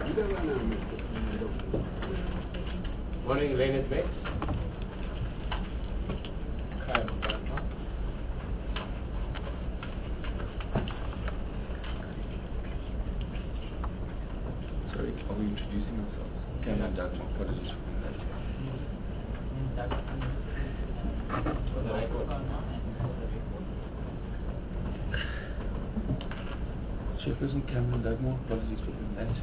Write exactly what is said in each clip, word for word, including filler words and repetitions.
Morning, Leonard Beck. Sorry, are we introducing ourselves? Cameron Dugmore, what is this? Chairperson Cameron Dugmore, apologies for doing that.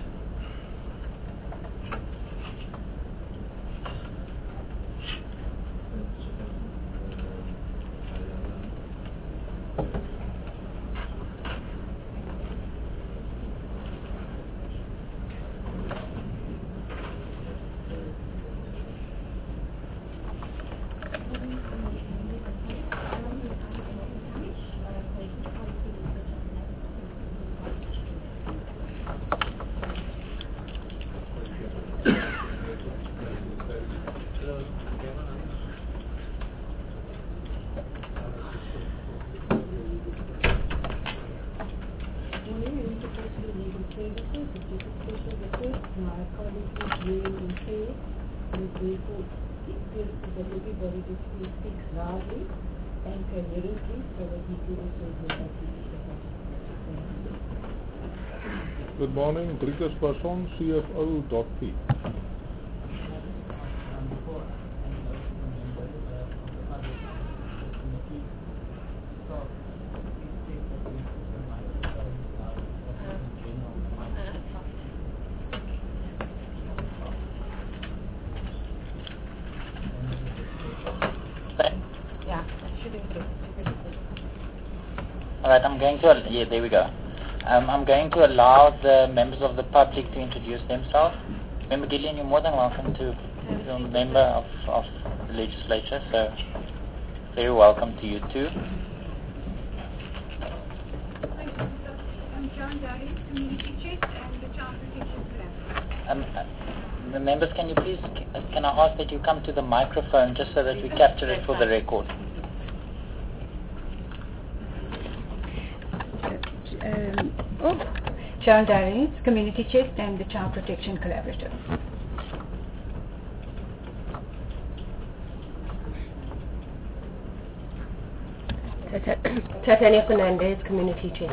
Good morning, Driekus Person, C F O dot P. Alright, I'm going to, yeah, there we go. Um, I'm going to allow the members of the public to introduce themselves. Member Gillian, you're more than welcome to, you're a member of, of the legislature, so very welcome to you too. I'm John Darius, Community Chest and the Child Protection Collaborative. Um, uh, the members, can you please, can I ask that you come to the microphone just so that we capture it for the record? Um, oh, Sharon Darius, Community Chest and the Child Protection Collaborative. Tatiana Fernandez, Community Chest.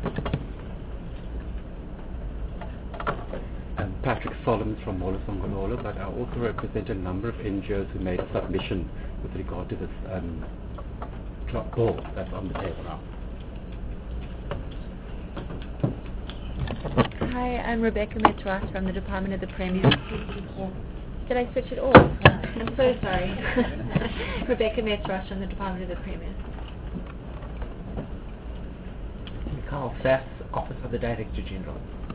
I'm Patrick Solomons from Molosongololo, but I also represent a number of N G Os who made a submission with regard to this um, bill that's on the table now. Hi, I'm Rebecca Metz-Ross from the Department of the Premier. Did I switch it off? I'm so sorry. Rebecca Metz-Ross from the Department of the Premier. Carl Sass, Office of the Director General.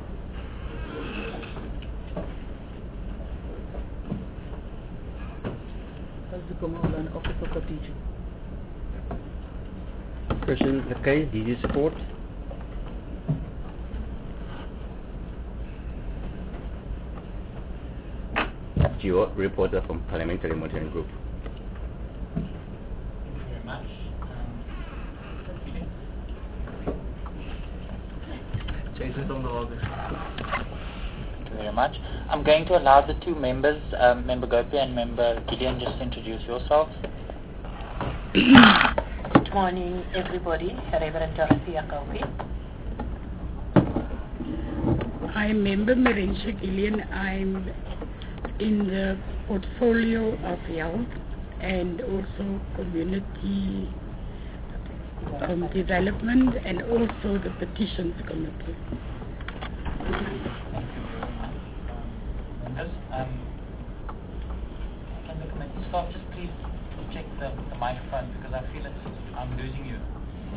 Office of the Teacher. Christian Zakay, D D Support. Geo, reporter from Parliamentary Monitoring Group. Thank you very much. Jason from the August. Thank you very much. I'm going to allow the two members, um, Member Gopi and Member Gideon, just to introduce yourselves. Good morning, everybody. Reverend Dorothea Gopi. I'm Member Marisha Gillian. I'm in the portfolio of health and also community um, development and also the petitions committee. Members, um, can the committee staff just please check the, the microphone because I feel it's, I'm losing you.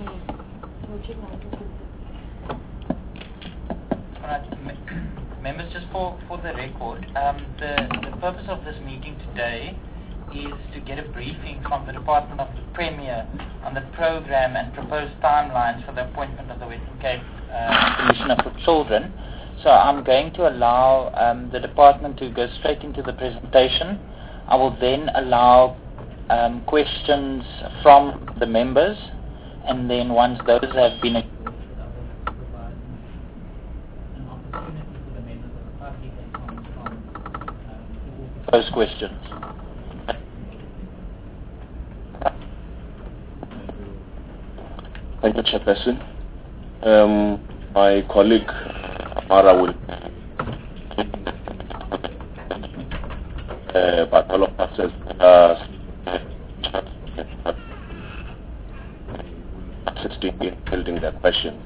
Alright, members, just for, for the record, um, the, the purpose of this meeting today is to get a briefing from the Department of the Premier on the program and proposed timelines for the appointment of the Western Cape uh, Commissioner for Children. So I'm going to allow um, the department to go straight into the presentation. I will then allow um, questions from the members, and then once those have been Those questions. Thank you, Chairperson. Um, my colleague Mara will, uh, but all of us uh, assisting in building that question.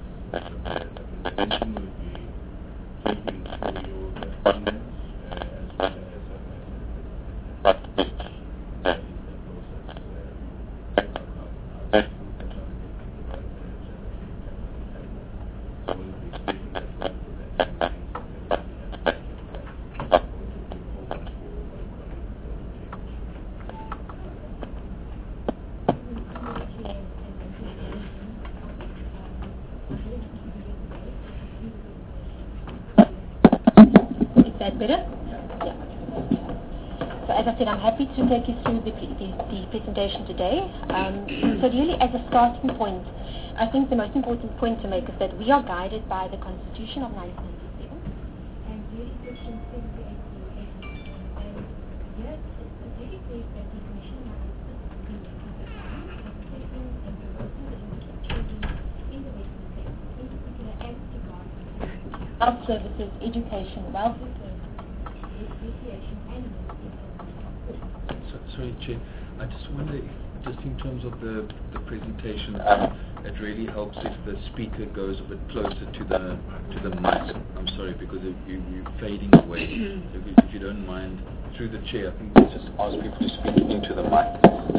I'm happy to take you through the, the, the presentation today. Um, so really, as a starting point, I think the most important point to make is that we are guided by the Constitution of nineteen ninety-seven, and really Section seventy-eight to eighty. And here it really says that the Commission must assist the assessing and promoting the interests of children in the Western Cape, in particular as regards health services, education, welfare services, recreation, and So, sorry, Chair. I just wonder, if, just in terms of the, the presentation, um, it really helps if the speaker goes a bit closer to the to the mic. I'm sorry, because it, you, you're fading away. So if, you, if you don't mind, through the chair, I think let's just ask people to speak into the mic.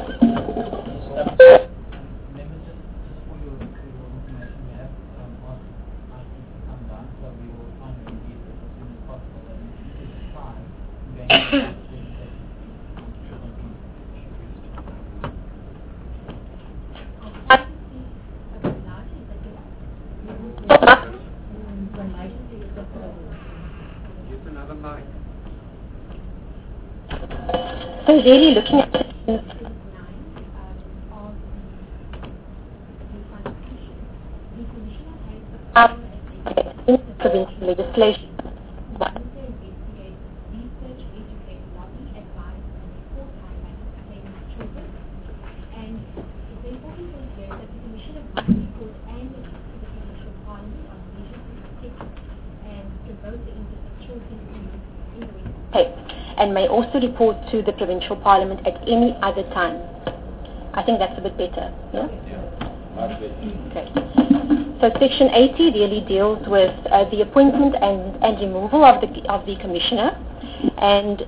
So really looking at the provincial legislation. And may also report to the Provincial Parliament at any other time. I think that's a bit better, yeah? Okay. So Section eighty really deals with uh, the appointment and, and removal of the of the Commissioner. And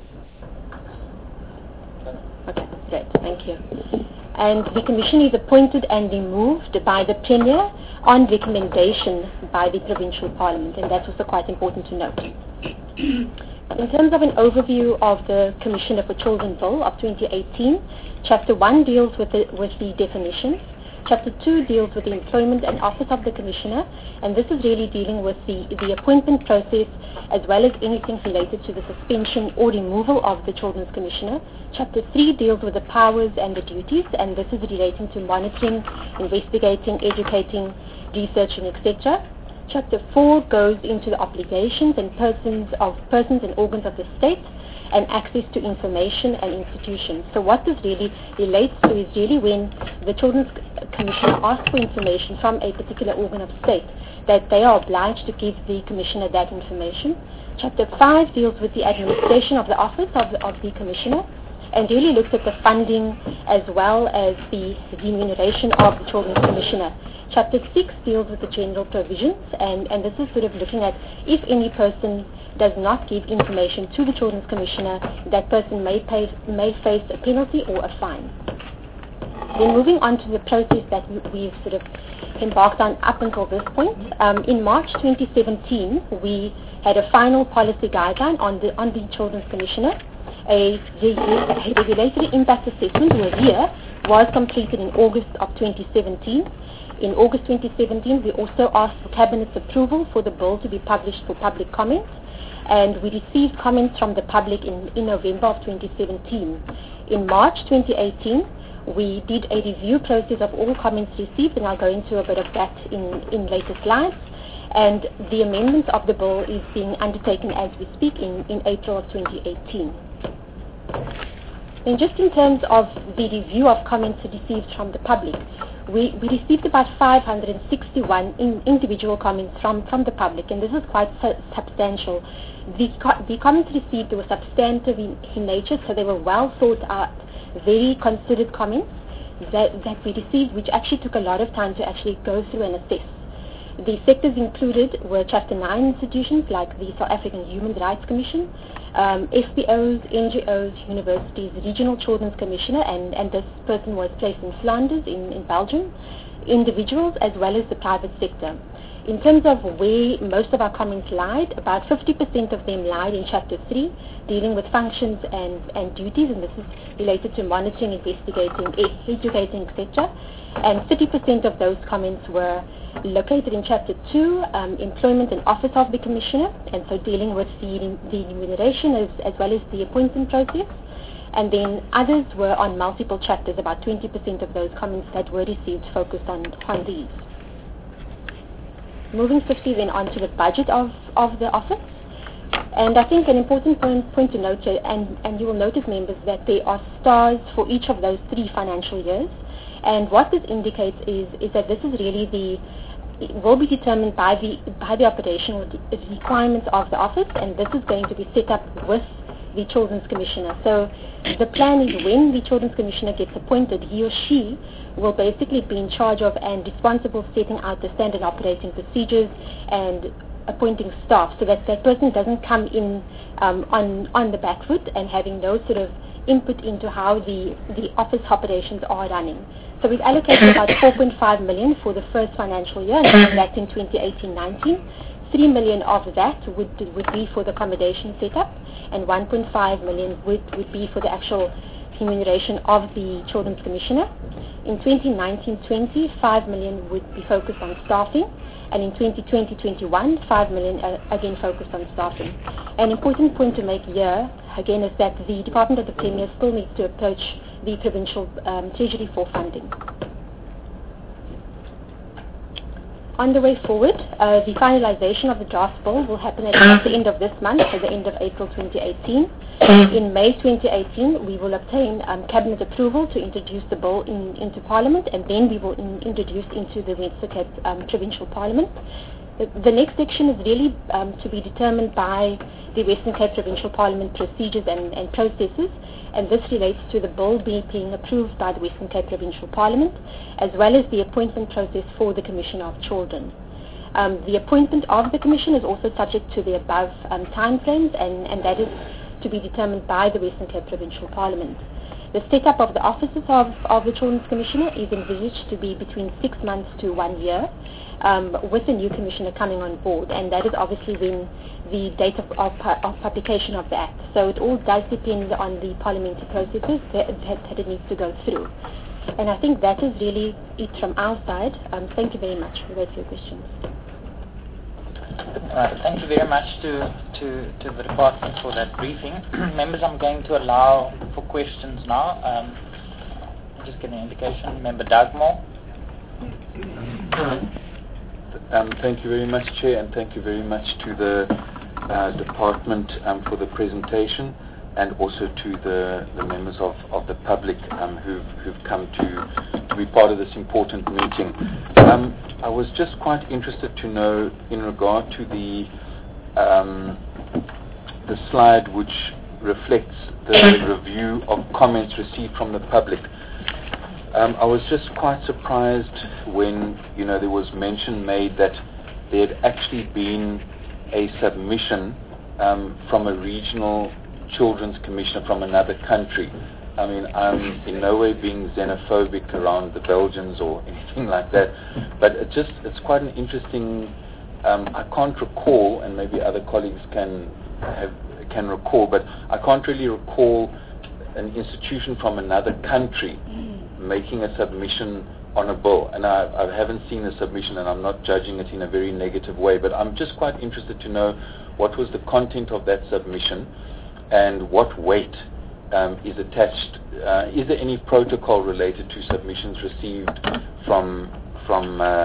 okay, great, thank you. And the Commissioner is appointed and removed by the Premier on recommendation by the Provincial Parliament, and that's also quite important to note. In terms of an overview of the Commissioner for Children Bill of twenty eighteen, Chapter one deals with the, with the definitions. Chapter two deals with the employment and office of the Commissioner, and this is really dealing with the, the appointment process as well as anything related to the suspension or removal of the Children's Commissioner. Chapter three deals with the powers and the duties, and this is relating to monitoring, investigating, educating, researching, et cetera. Chapter four goes into the obligations and persons of persons and organs of the state and access to information and institutions. So what this really relates to is really when the Children's Commissioner asks for information from a particular organ of state, that they are obliged to give the Commissioner that information. Chapter five deals with the administration of the office of the, of the Commissioner, and really looks at the funding as well as the remuneration of the Children's Commissioner. Chapter six deals with the general provisions, and, and this is sort of looking at if any person does not give information to the Children's Commissioner, that person may, pay, may face a penalty or a fine. Then moving on to the process that we've sort of embarked on up until this point. Um, in March twenty seventeen, we had a final policy guideline on the, on the Children's Commissioner. A, a regulatory impact assessment, or R I A, was completed in August of twenty seventeen. In August twenty seventeen, we also asked for Cabinet's approval for the bill to be published for public comment, and we received comments from the public in, in November of twenty seventeen. In March twenty eighteen, we did a review process of all comments received, and I'll go into a bit of that in, in later slides. And the amendment of the bill is being undertaken as we speak in, in April of twenty eighteen. And just in terms of the review of comments received from the public, we, we received about five hundred sixty-one in, individual comments from, from the public, and this is quite su- substantial. The, co- the comments received were substantive in, in nature, so they were well thought out, very considered comments that, that we received, which actually took a lot of time to actually go through and assess. The sectors included were Chapter nine institutions like the South African Human Rights Commission, um, F P Os, N G Os, universities, Regional Children's Commissioner, and, and this person was placed in Flanders in, in Belgium, individuals as well as the private sector. In terms of where most of our comments lied, about fifty percent of them lied in Chapter three, dealing with functions and, and duties, and this is related to monitoring, investigating, educating, et cetera. And thirty percent of those comments were located in Chapter two, um, employment and office of the Commissioner, and so dealing with the, the remuneration as, as well as the appointment process. And then others were on multiple chapters. About twenty percent of those comments that were received focused on, on these. Moving swiftly then on to the budget of, of the office. And I think an important point, point to note, and, and you will notice, members, that there are stars for each of those three financial years. And what this indicates is, is that this is really the, it will be determined by the, by the operational requirements of the office, and this is going to be set up with the Children's Commissioner. So the plan is when the Children's Commissioner gets appointed, he or she will basically be in charge of and responsible for setting out the standard operating procedures and appointing staff, so that that person doesn't come in um, on on the back foot and having no sort of input into how the, the office operations are running. So we've allocated about four point five million for the first financial year, and that's in twenty eighteen nineteen. three million of that would would be for the accommodation setup, and one point five million would, would be for the actual remuneration of the Children's Commissioner. In twenty nineteen twenty, five million would be focused on staffing, and in twenty twenty twenty-one, five million uh, again focused on staffing. An important point to make here, again, is that the Department of the Premier still needs to approach the provincial um, treasury for funding. On the way forward, uh, the finalization of the draft bill will happen at, at the end of this month, at the end of April twenty eighteen. In May twenty eighteen, we will obtain um, Cabinet approval to introduce the bill in, into Parliament, and then we will in, introduce into the Western Cape um, Provincial Parliament. The, the next section is really um, to be determined by the Western Cape Provincial Parliament procedures and, and processes, and this relates to the bill being, being approved by the Western Cape Provincial Parliament, as well as the appointment process for the Commissioner of Children. Um, the appointment of the Commission is also subject to the above um, timeframes, and, and that is to be determined by the Western Cape Provincial Parliament. The setup of the offices of, of the Children's Commissioner is envisaged to be between six months to one year, um, with the new Commissioner coming on board, and that is obviously when the date of, of, of publication of the Act. So it all does depend on the parliamentary processes that, that, that it needs to go through. And I think that is really it from our side. Um, thank you very much. We'll wait for your questions. Right, thank you very much to, to, to the department for that briefing. Members, I'm going to allow for questions now. Um, just get an indication. Member Dugmore. Um, thank you very much, Chair, and thank you very much to the uh, department um, for the presentation, and also to the, the members of, of the public um, who've, who've come to, to be part of this important meeting. Um, I was just quite interested to know, in regard to the um, the slide which reflects the review of comments received from the public. Um, I was just quite surprised when, you know, there was mention made that there had actually been a submission um, from a regional children's commissioner from another country. I mean, I'm in no way being xenophobic around the Belgians or anything like that, but it just, it's quite an interesting, um, I can't recall, and maybe other colleagues can have, can recall, but I can't really recall an institution from another country making a submission on a bill. And I, I haven't seen the submission, and I'm not judging it in a very negative way, but I'm just quite interested to know what was the content of that submission and what weight um, is attached. Uh, is there any protocol related to submissions received from from uh,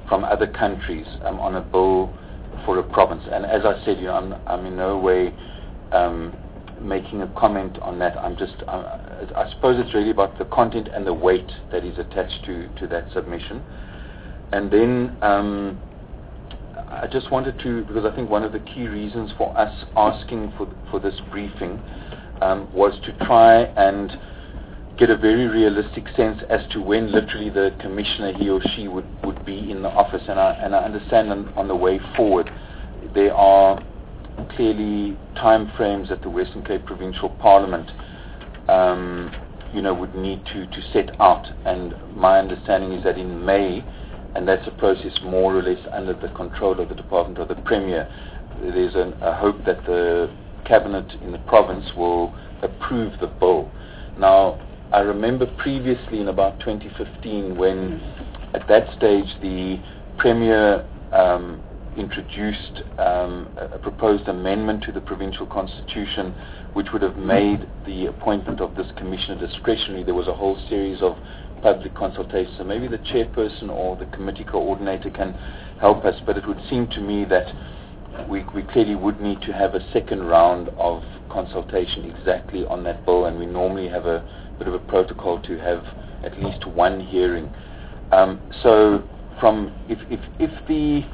from other countries um, on a bill for a province. And as I said, you know, I'm, I'm in no way um, making a comment on that. I'm just, uh, I suppose it's really about the content and the weight that is attached to, to that submission. And then um, I just wanted to, because I think one of the key reasons for us asking for for this briefing um, was to try and get a very realistic sense as to when literally the commissioner, he or she, would, would be in the office. And I, and I understand on, on the way forward there are clearly time frames that the Western Cape Provincial Parliament um, you know, would need to, to set out. And my understanding is that in May, and that's a process more or less under the control of the Department of the Premier, there's an, a hope that the Cabinet in the province will approve the bill. Now, I remember previously in about twenty fifteen when at that stage the Premier um, introduced um, a proposed amendment to the provincial constitution which would have made the appointment of this commissioner discretionary. There was a whole series of public consultations, so maybe the chairperson or the committee coordinator can help us, but it would seem to me that we, we clearly would need to have a second round of consultation exactly on that bill, and we normally have a bit of a protocol to have at least one hearing. Um, so from if, if, if the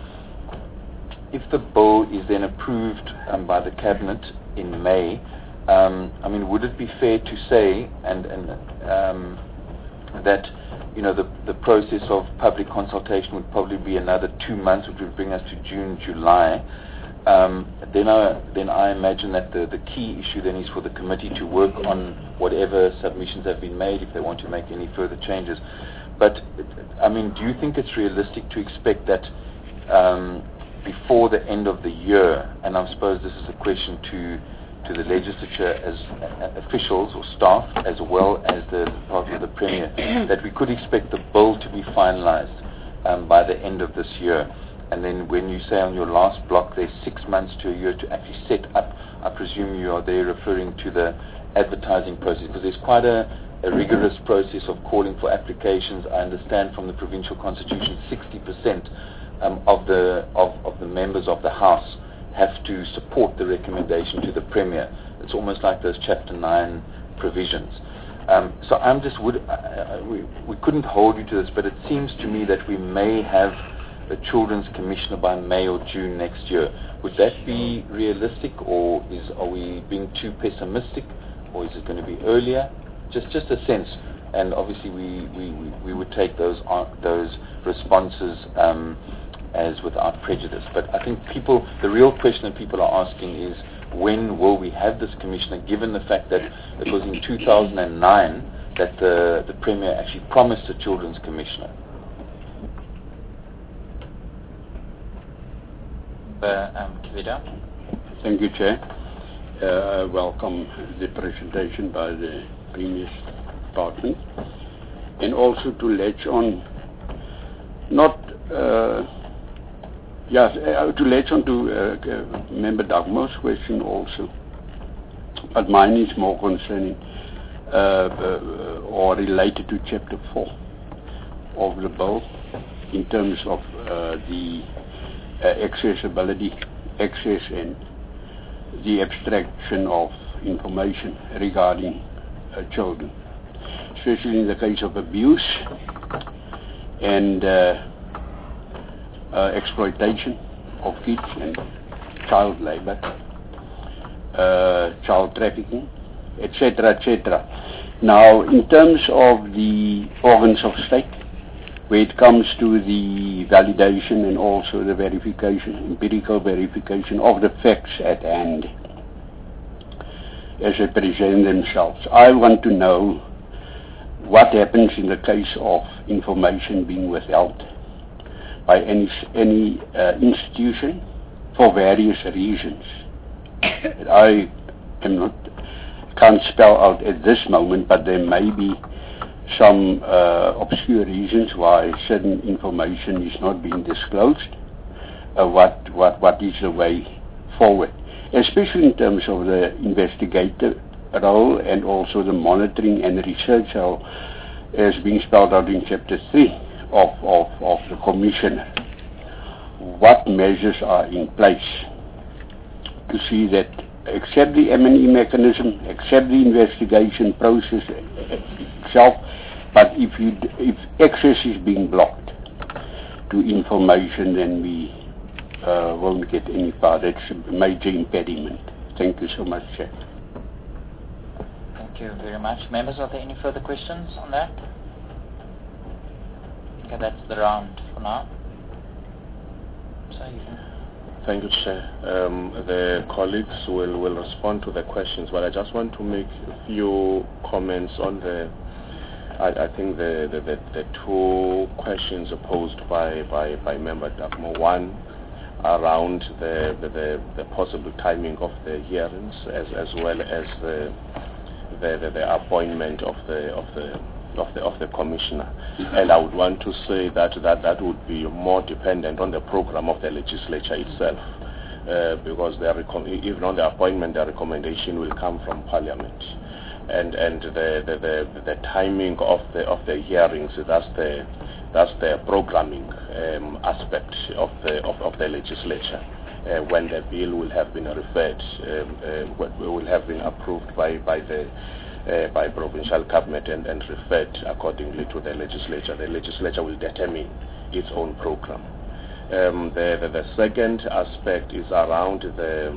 if the bill is then approved um, by the Cabinet in May, um, I mean, would it be fair to say and, and um, that you know the the process of public consultation would probably be another two months, which would bring us to June, July. Um, then I then I imagine that the, the key issue then is for the committee to work on whatever submissions have been made if they want to make any further changes. But I mean, do you think it's realistic to expect that um, before the end of the year? And I suppose this is a question to to the legislature as uh, officials or staff, as well as the Department of the Premier, that we could expect the bill to be finalised um, by the end of this year. And then when you say on your last block there's six months to a year to actually set up, I presume you are there referring to the advertising process, because there's quite a, a rigorous process of calling for applications. I understand from the provincial constitution sixty percent um, of the of, of the members of the House have to support the recommendation to the Premier. It's almost like those Chapter nine provisions. Um, so I'm just would uh, we we couldn't hold you to this, but it seems to me that we may have a children's commissioner by May or June next year. Would that be realistic, or is are we being too pessimistic, or is it going to be earlier? Just just a sense, and obviously we we, we, we would take those uh, those responses um, as without prejudice. But I think people, the real question that people are asking is, when will we have this commissioner, given the fact that it was in two thousand nine that the, the Premier actually promised a children's commissioner. Uh, um, Kivida. Thank you, Chair. Uh, I welcome the presentation by the Premier's Department, and also to latch on, not, uh, yes, uh, to latch on to uh, Member Dagmar's question also, but mine is more concerning uh, uh, or related to Chapter four of the bill in terms of uh, the Uh, accessibility, access and the abstraction of information regarding uh, children, especially in the case of abuse and uh, uh, exploitation of kids and child labor, uh, child trafficking, et cetera, et cetera. Now, in terms of the organs of state, where it comes to the validation and also the verification, empirical verification of the facts at hand as they present themselves. I want to know what happens in the case of information being withheld by any, any uh, institution for various reasons. I am not, can't spell out at this moment, but there may be some uh, obscure reasons why certain information is not being disclosed. Uh, what what what is the way forward, especially in terms of the investigative role and also the monitoring and research role, as being spelled out in Chapter three of of, of the Commissioner. what measures are in place to see that, accept the M and E mechanism, accept the investigation process itself, but if you d if access is being blocked to information, then we uh, won't get any far. That's a major impediment. Thank you so much, Chair. Thank you very much. Members, are there any further questions on that? Okay, that's the round for now. So you can... Thank you, Chair. Um, the colleagues will, will respond to the questions, but I just want to make a few comments on the, I, I think the, the, the, the two questions posed by, by, by Member Dagmo. One, around the, the, the, the possible timing of the hearings, as, as well as the, the, the, the appointment of the, of the of the of the commissioner. And I would want to say that that, that would be more dependent on the program of the legislature itself, uh, because the even on the appointment, the recommendation will come from Parliament, and and the the, the, the timing of the of the hearings, that's the that's the programming um, aspect of the of, of the legislature. Uh, when the bill will have been referred, um, uh, will have been approved by by the Uh, by provincial cabinet and, and referred accordingly to the legislature. The legislature will determine its own program. Um, the, the, the second aspect is around the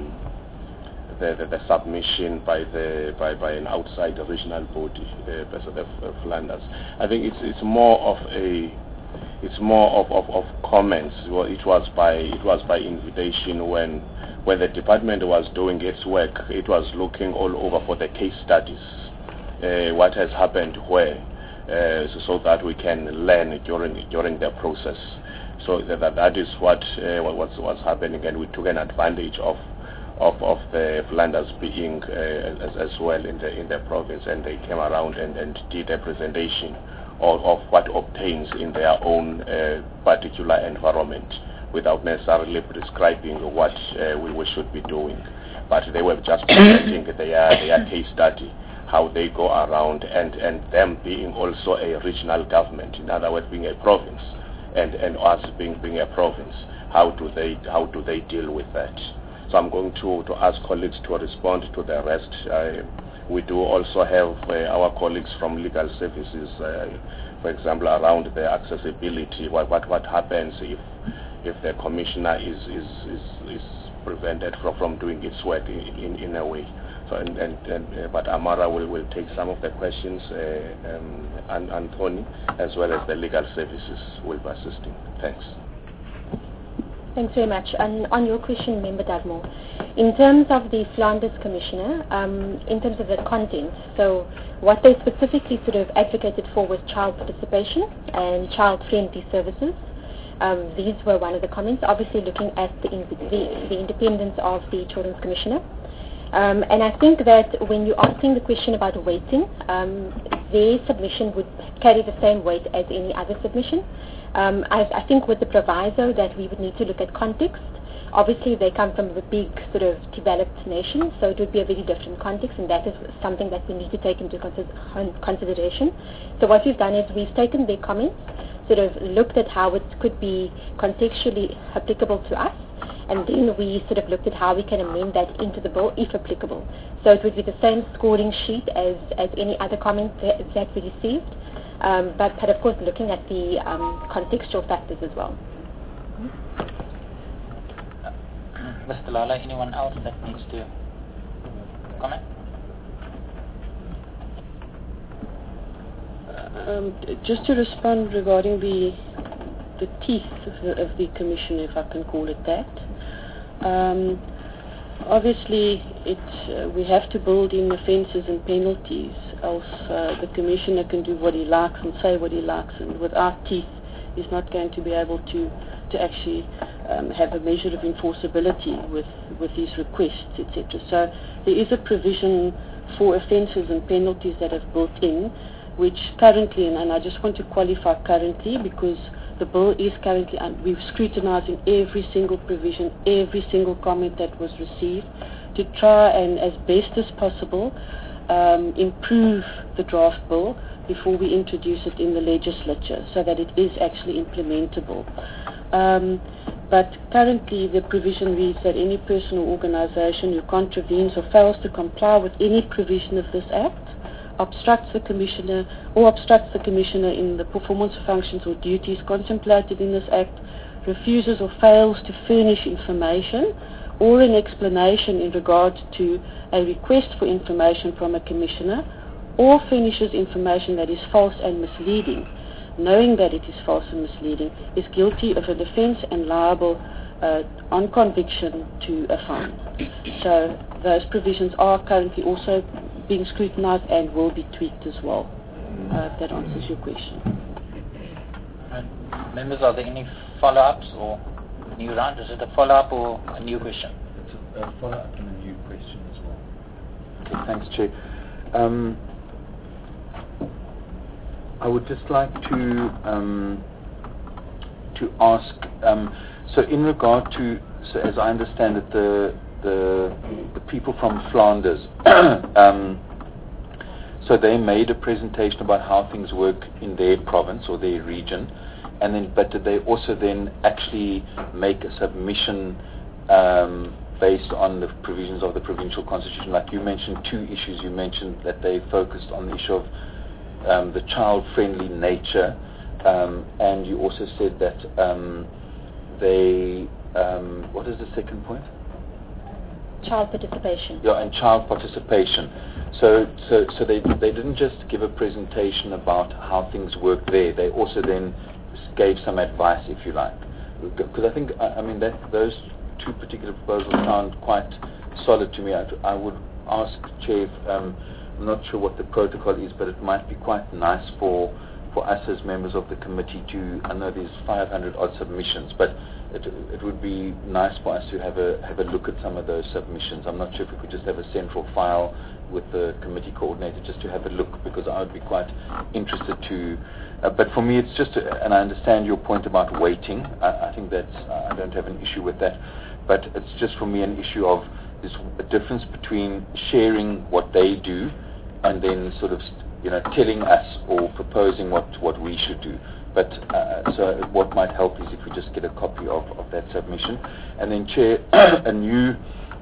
the, the, the submission by the by, by an outside regional body, uh, the uh, Flanders. I think it's it's more of a it's more of, of, of comments. Well, it was by it was by invitation when when the department was doing its work. It was looking all over for the case studies. Uh, what has happened where, uh, so, so that we can learn during during the process. So that that is what uh, what what's, what's happening, and we took an advantage of of, of the Flanders being uh, as, as well in the in the province, and they came around and, and did a presentation of, of what obtains in their own uh, particular environment, without necessarily prescribing what uh, we, we should be doing, but they were just presenting their their case study, how they go around, and, and them being also a regional government, in other words, being a province, and, and us being, being a province, how do they how do they deal with that? So I'm going to, to ask colleagues to respond to the rest. Uh, we do also have uh, our colleagues from legal services, uh, for example, around the accessibility. What what, what happens if if the commissioner is is, is, is prevented from, from doing its work in, in, in a way? And, and, and uh, but Amara will, will take some of the questions, uh, um, and Anthony, as well as the legal services, will be assisting. Thanks. Thanks very much. And on your question, Member Dagmo, in terms of the Flanders Commissioner, um, in terms of the content, so what they specifically sort of advocated for was child participation and child-friendly services. Um, these were one of the comments, obviously looking at the, the, the independence of the Children's Commissioner. Um, and I think that when you're asking the question about weighting, um, their submission would carry the same weight as any other submission. Um, I, I think with the proviso that we would need to look at context. Obviously, they come from a big sort of developed nation, so it would be a very different context, and that is something that we need to take into consider- consideration. So what we've done is we've taken their comments, sort of looked at how it could be contextually applicable to us, and then we sort of looked at how we can amend that into the bill if applicable. So it would be the same scoring sheet as, as any other comment that, that we received, um, but, but of course looking at the um, contextual factors as well. Mister Lala, anyone else that needs to comment? Um, just to respond regarding the the teeth of the, of the commission, if I can call it that. Um, obviously, it uh, we have to build in offences and penalties, else uh, the commissioner can do what he likes and say what he likes, and without teeth, he's not going to be able to to actually um, have a measure of enforceability with with his requests, et cetera. So there is a provision for offences and penalties that have built in, which currently, and, and I just want to qualify currently, because the bill is currently, and we're scrutinizing every single provision, every single comment that was received, to try and, as best as possible, um, improve the draft bill before we introduce it in the legislature, so that it is actually implementable. Um, but currently the provision reads that any person or organisation who contravenes or fails to comply with any provision of this Act, obstructs the Commissioner or obstructs the Commissioner in the performance of functions or duties contemplated in this Act, refuses or fails to furnish information or an explanation in regard to a request for information from a Commissioner, or furnishes information that is false and misleading, knowing that it is false and misleading, is guilty of an offence and liable uh, on conviction to a fine. So those provisions are currently also being scrutinised and will be tweaked as well. Uh, if that answers your question. Right. Members, are there any follow-ups or new round? Is it a follow-up or a new question? It's a, a follow-up and a new question as well. Okay, thanks, Chair. Um, I would just like to um, to ask. Um, so, in regard to, so as I understand it, the the the people from Flanders. um, so they made a presentation about how things work in their province or their region, and then but did they also then actually make a submission um, based on the provisions of the provincial constitution? Like you mentioned two issues. You mentioned that they focused on the issue of Um, the child-friendly nature, um, and you also said that um, they, um, what is the second point? Child participation. Yeah, and child participation. So, so, so they they didn't just give a presentation about how things work there. They also then gave some advice, if you like. Because I think, I, I mean, that those two particular proposals sound quite solid to me. I, I would ask Chair. Um, I'm not sure what the protocol is, but it might be quite nice for for us as members of the committee to, I know there's five hundred odd submissions, but it, it would be nice for us to have a have a look at some of those submissions. I'm not sure if we could just have a central file with the committee coordinator just to have a look, because I would be quite interested to, uh, but for me it's just, a, and I understand your point about waiting. I, I think that's, I don't have an issue with that, but it's just for me an issue of there's a difference between sharing what they do and then sort of, you know, telling us or proposing what, what we should do. But uh, so what might help is if we just get a copy of, of that submission. And then, Chair, a new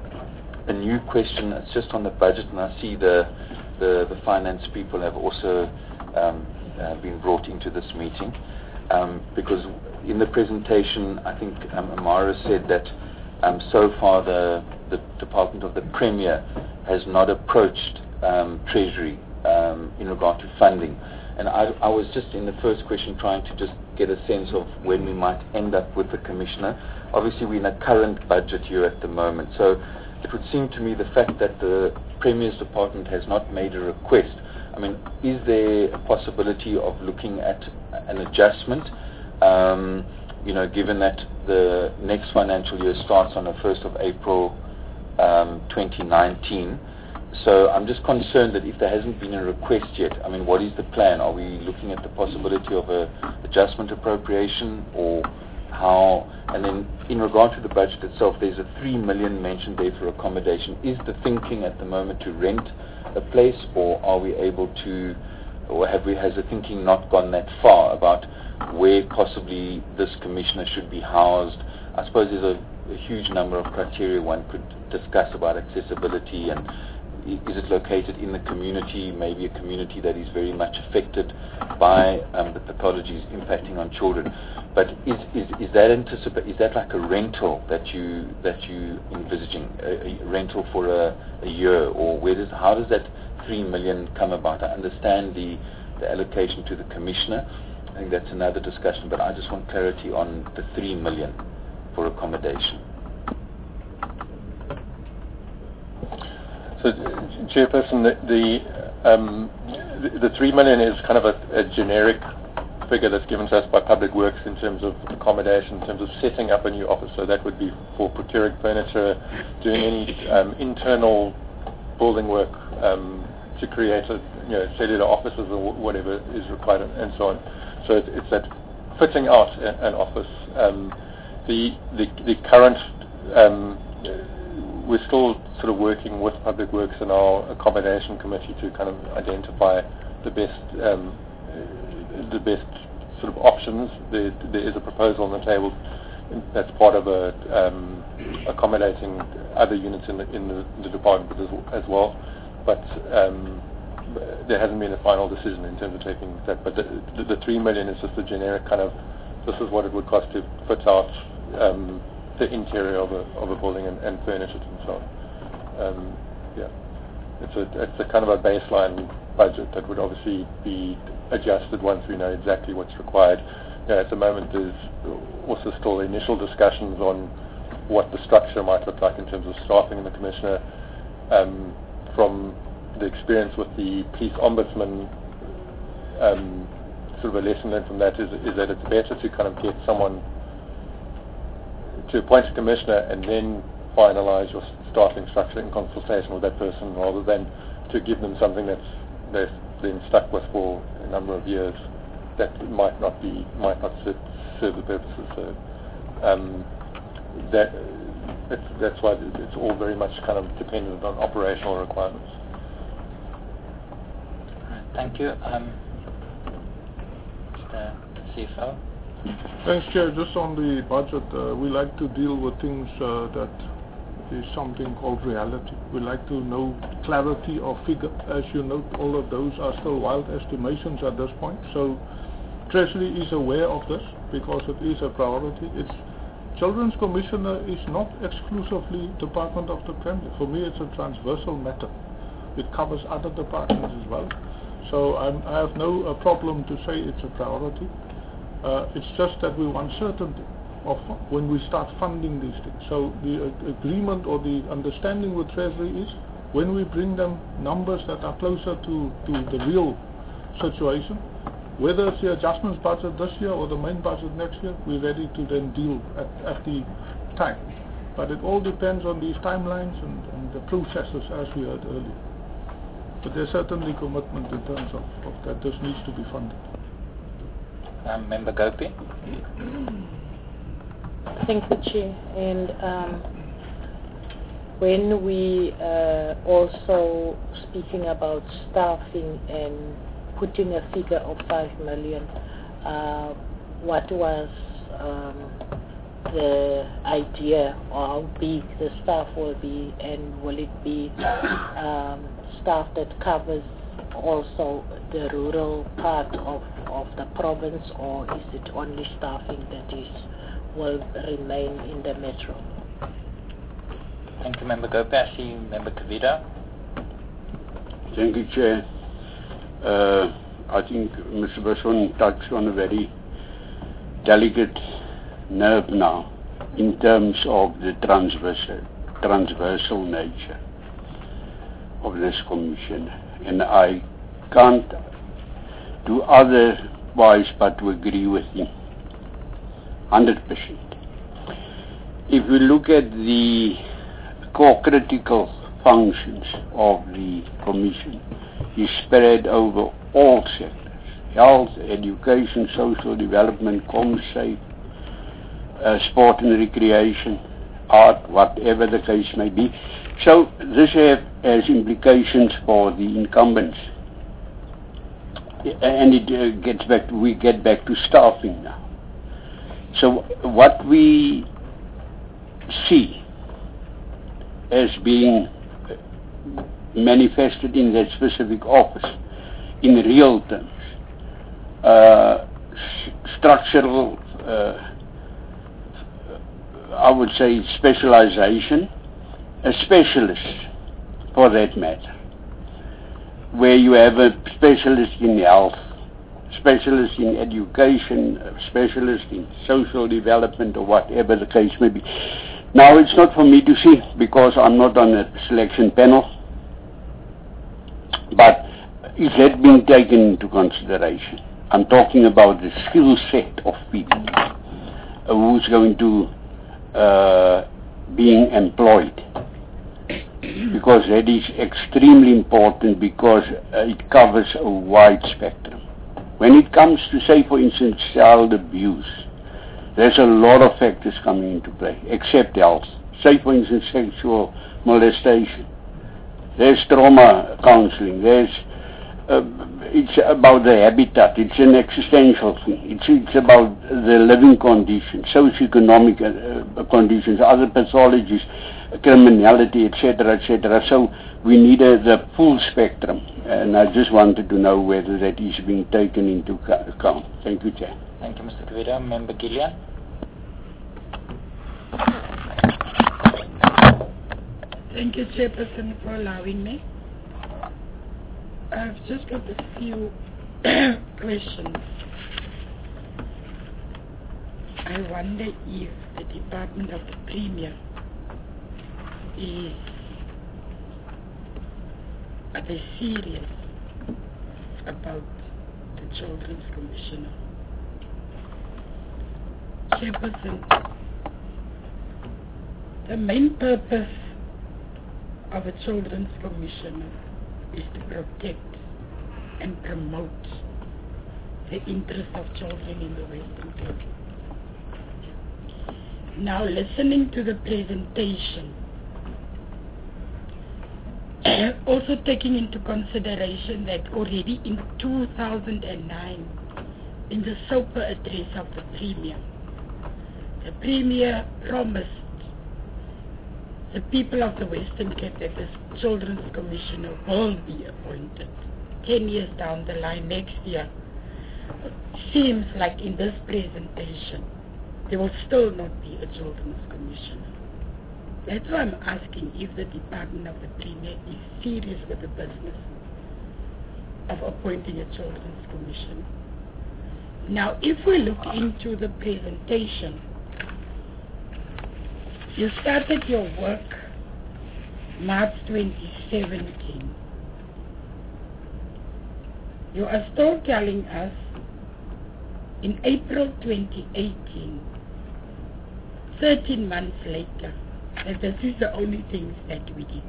a new question. It's just on the budget, and I see the the, the finance people have also um, uh, been brought into this meeting, um, because in the presentation, I think um, Amara said that um, so far the the Department of the Premier has not approached Um, Treasury um, in regard to funding, and I, I was just in the first question trying to just get a sense of when we might end up with the Commissioner. Obviously we're in a current budget year at the moment, so it would seem to me the fact that the Premier's Department has not made a request, I mean, is there a possibility of looking at an adjustment, um, you know, given that the next financial year starts on the first of April um, twenty nineteen? So I'm just concerned that if there hasn't been a request yet, I mean, what is the plan? Are we looking at the possibility of a adjustment appropriation, or how? And then in regard to the budget itself, there's a three million mentioned there for accommodation. Is the thinking at the moment to rent a place, or are we able to, or have we, has the thinking not gone that far about where possibly this commissioner should be housed? I suppose there's a, a huge number of criteria one could discuss about accessibility, and is it located in the community, maybe a community that is very much affected by um, the pathologies impacting on children. But is is, is that anticipate? Is that like a rental that you that you envisaging, a, a rental for a, a year, or where does how does that three million come about? I understand the the allocation to the commissioner. I think that's another discussion, but I just want clarity on the three million for accommodation. So, Chairperson, the the, um, the the three million is kind of a, a generic figure that's given to us by Public Works in terms of accommodation, in terms of setting up a new office. So that would be for procuring furniture, doing any um, internal building work um, to create a, you know, cellular offices or whatever is required, and so on. So it, it's that fitting out a, an office. Um, the the the current um, we're still sort of working with Public Works and our accommodation committee to kind of identify the best um, the best sort of options. There, there is a proposal on the table that's part of a um, accommodating other units in the, in the, in the department as, as well. But um, there hasn't been a final decision in terms of taking that. But the, the, the three million is just a generic kind of, this is what it would cost to fit out um, the interior of a, of a building and, and furnish it and so on. Um, yeah, it's a, it's a kind of a baseline budget that would obviously be adjusted once we know exactly what's required. You know, at the moment there's also still initial discussions on what the structure might look like in terms of staffing in the commissioner. Um, from the experience with the police ombudsman, um, sort of a lesson learned from that is, is that it's better to kind of get someone to appoint a commissioner and then finalize your staffing structure in consultation with that person, rather than to give them something that's they've been stuck with for a number of years that might not be might not serve, serve the purposes. So um, that it's, that's why it's all very much kind of dependent on operational requirements. Thank you. Um, Mister C F O. Thanks, Chair. Just on the budget, uh, we like to deal with things uh, that is something called reality. We like to know clarity of figure. As you note, all of those are still wild estimations at this point. So Treasury is aware of this because it is a priority. It's Children's Commissioner is not exclusively Department of the Premier. For me, it's a transversal matter. It covers other departments as well. So I'm, I have no uh, problem to say it's a priority. Uh, it's just that we want certainty of when we start funding these things. So the uh, agreement or the understanding with Treasury is when we bring them numbers that are closer to, to the real situation, whether it's the adjustments budget this year or the main budget next year, we're ready to then deal at, at the time. But it all depends on these timelines and, and the processes, as we heard earlier. But there's certainly commitment in terms of, of that this needs to be funded. Um, Member Gopi. Thank you, Chair. And um, when we uh, also speaking about staffing and putting a figure of five million, uh, what was um, the idea or how big the staff will be, and will it be um, staff that covers also the rural part of, of the province, or is it only staffing that is will remain in the metro? Thank you, Member Gopi. I see Member Kavita. Thank you, Chair. Uh, I think Mister Basson touched on a very delicate nerve now in terms of the transversal, transversal nature of this commission. And I can't do otherwise but to agree with him, one hundred percent. If we look at the core critical functions of the Commission, is spread over all sectors: health, education, social development, ComSafe, uh, sport and recreation, art, whatever the case may be. So this have, has implications for the incumbents. And it uh, gets back to, we get back to staffing now. So what we see as being manifested in that specific office in real terms, uh, structural, uh, I would say specialization, a specialist for that matter, where you have a specialist in health, specialist in education, a specialist in social development, or whatever the case may be. Now, it's not for me to see because I'm not on a selection panel, but is that being taken into consideration? I'm talking about the skill set of people uh, who's going to uh, being employed, because that is extremely important, because uh, it covers a wide spectrum. When it comes to, say, for instance, child abuse, there's a lot of factors coming into play, except health. Say, for instance, sexual molestation. There's trauma counseling. There's uh, it's about the habitat. It's an existential thing. It's, it's about the living conditions, socioeconomic uh, conditions, other pathologies, criminality, et cetera, et cetera. So we need uh, the full spectrum, and I just wanted to know whether that is being taken into account. Thank you, Chair. Thank you, Mister Kavira. Member Gillian. Thank you, Chairperson, for allowing me. I've just got a few questions. I wonder if the Department of the Premier is are they serious about the Children's Commissioner? Chairperson, the main purpose of a Children's Commissioner is to protect and promote the interests of children in the Western Cape. Now, listening to the presentation, also taking into consideration that already in two thousand nine, in the SOPA address of the Premier, the Premier promised the people of the Western Cape that the Children's Commissioner will be appointed. Ten years down the line, next year, it seems like in this presentation, there will still not be a Children's Commissioner. That's why I'm asking if the Department of the Premier is serious with the business of appointing a Children's Commissioner. Now, if we look into the presentation, you started your work March twenty seventeen. You are still telling us in April twenty eighteen, thirteen months later, that this is the only things that we did.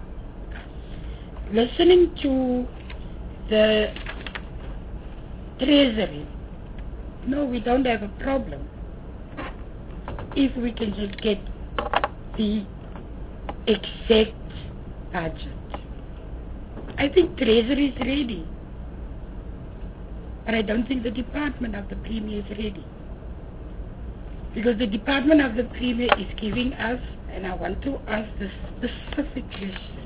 Listening to the Treasury, no, we don't have a problem if we can just get the exact budget. I think Treasury is ready, but I don't think the Department of the Premier is ready, because the Department of the Premier is giving us, and I want to ask the specific question,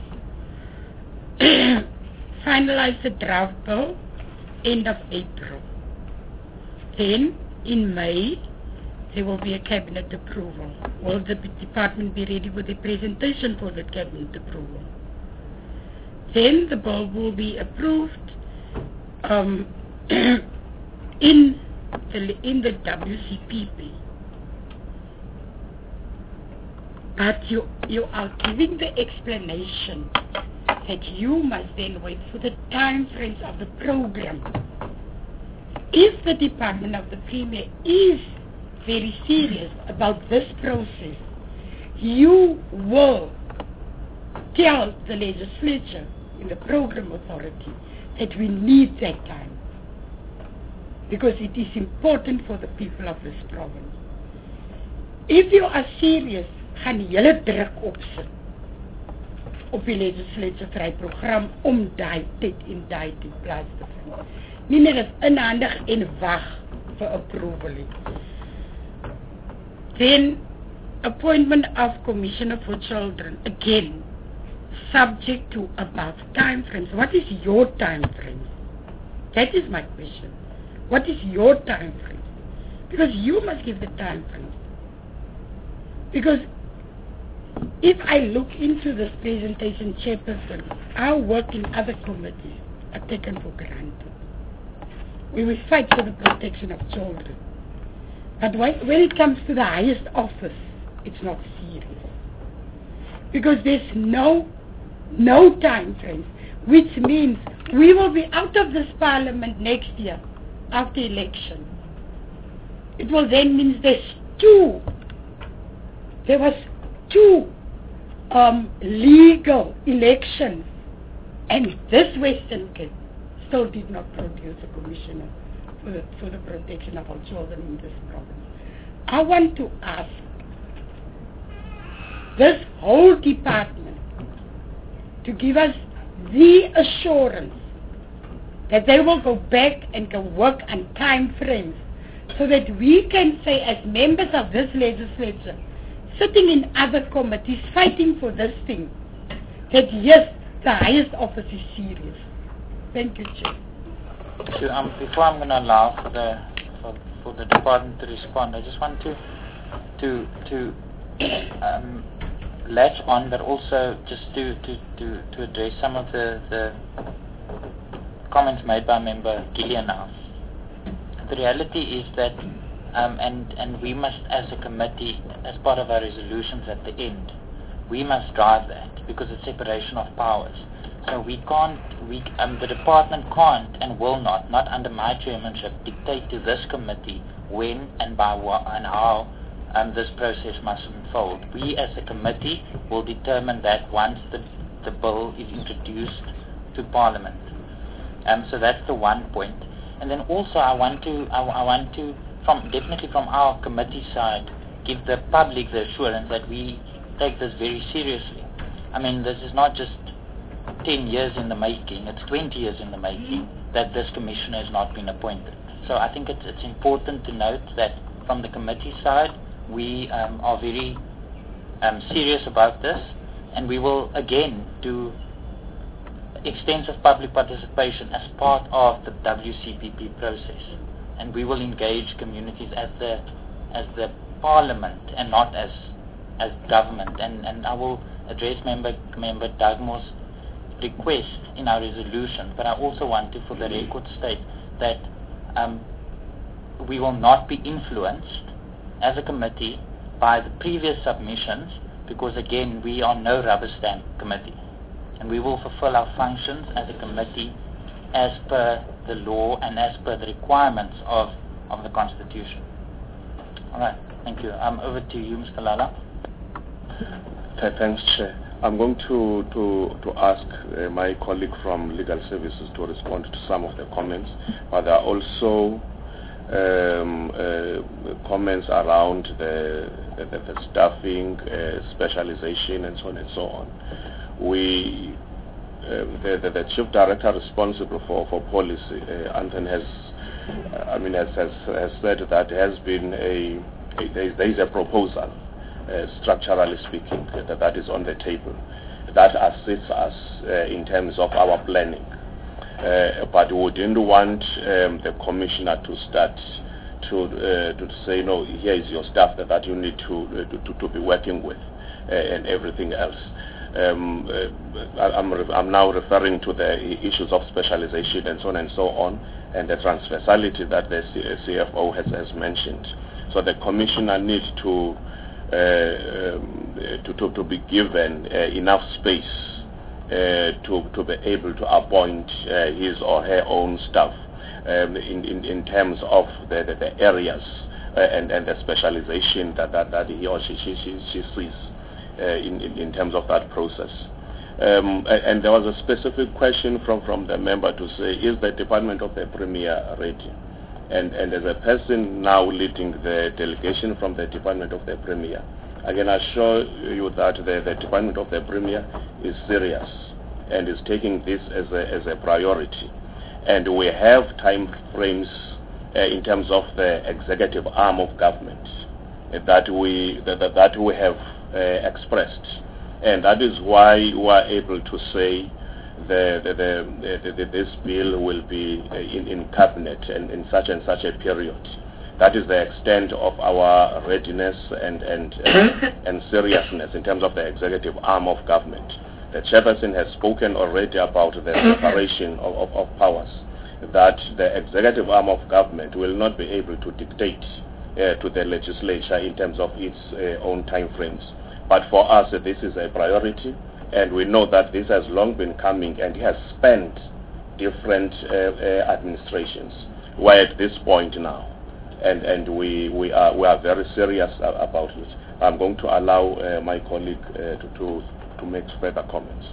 finalize the draft bill end of April. Then in May there will be a cabinet approval. Will the department be ready with a presentation for the cabinet approval? Then the bill will be approved um, in the in the W C P P. But you you are giving the explanation that you must then wait for the time frames of the program. If the Department of the Premier is very serious about this process, you will tell the legislature in the program authority that we need that time, because it is important for the people of this province. If you are serious, gaan julle druk opsit op die legislature vir die program om daai tyd en daai tyd plaas te vind. Nie net dit inhandig en wag vir approval nie. Then, appointment of Commissioner for Children, again, subject to above time frames. What is your time frame? That is my question. What is your time frame? Because you must give the time frame. Because if I look into this presentation, Chairperson, our work in other committees are taken for granted. We will fight for the protection of children. But when it comes to the highest office, it's not serious. Because there's no, no time frame, which means we will be out of this parliament next year after election. It will then mean there's two, there was two um, legal elections, and this Western Cape still did not produce a commissioner for the, for the protection of our children in this province. I want to ask this whole department to give us the assurance that they will go back and go work on time frames so that we can say as members of this legislature, sitting in other committees, fighting for this thing, that yes, the highest office is serious. Thank you, Chair. So, um, before I'm going to allow for the for, for the department to respond, I just want to to to um, latch on, but also just to to, to, to address some of the, the comments made by Member Gillian now. The reality is that, um, and and we must, as a committee, as part of our resolutions at the end, we must drive that because it's separation of powers. So we can't, we, um, the department can't and will not, not under my chairmanship, dictate to this committee when and by what and how um, this process must unfold. We as a committee will determine that once the, the bill is introduced to Parliament. Um, so that's the one point. And then also I want to, I, I want to, from definitely from our committee side, give the public the assurance that we take this very seriously. I mean, this is not just ten years in the making, it's twenty years in the making that this commissioner has not been appointed. So I think it's, it's important to note that from the committee side, we um, are very um, serious about this, and we will again do extensive public participation as part of the W C P P process, and we will engage communities as the as the parliament and not as as government. And, and I will address member member Dagmore's request in our resolution, but I also want to, for the record, state that um, we will not be influenced as a committee by the previous submissions, because again we are no rubber stamp committee, and we will fulfill our functions as a committee as per the law and as per the requirements of, of the Constitution. Alright, thank you. Um, over to you, Mister Lala. Thanks, Chair. I'm going to, to, to ask uh, my colleague from Legal Services to respond to some of the comments, but there are also um, uh, comments around the, the, the staffing, uh, specialization, and so on and so on. We, uh, the, the, the Chief Director responsible for, for policy, uh, Anthony, has, uh, I mean, has, has, has said that there has been a, a there, is, there is a proposal. Uh, structurally speaking, uh, that, that is on the table, that assists us uh, in terms of our planning. Uh, but we didn't want um, the commissioner to start to uh, to say, no, here is your staff that, that you need to, uh, to to be working with, uh, and everything else. Um, uh, I'm, re I'm now referring to the issues of specialization and so on and so on, and the transversality that the C F O has, has mentioned. So the commissioner needs to Uh, um, to, to, to be given uh, enough space uh, to, to be able to appoint uh, his or her own staff um, in, in, in terms of the, the, the areas uh, and, and the specialization that, that, that he or she, she, she, she sees uh, in, in, in terms of that process. Um, and there was a specific question from, from the member to say, is the Department of the Premier ready? And, and as a person now leading the delegation from the Department of the Premier, I can assure you that the, the Department of the Premier is serious and is taking this as a, as a priority. And we have time frames uh, in terms of the executive arm of government uh, that, we, that, that we have uh, expressed. And that is why we are able to say The, the, the, the, this bill will be in, in cabinet and in such and such a period. That is the extent of our readiness and, and, and, and seriousness in terms of the executive arm of government. The chairperson has spoken already about the separation of, of, of powers, that the executive arm of government will not be able to dictate uh, to the legislature in terms of its uh, own time frames. But for us, uh, this is a priority. And we know that this has long been coming and has spanned different uh, uh, administrations. We're at this point now, and, and we, we, are, we are very serious about it. I'm going to allow uh, my colleague uh, to, to, to make further comments.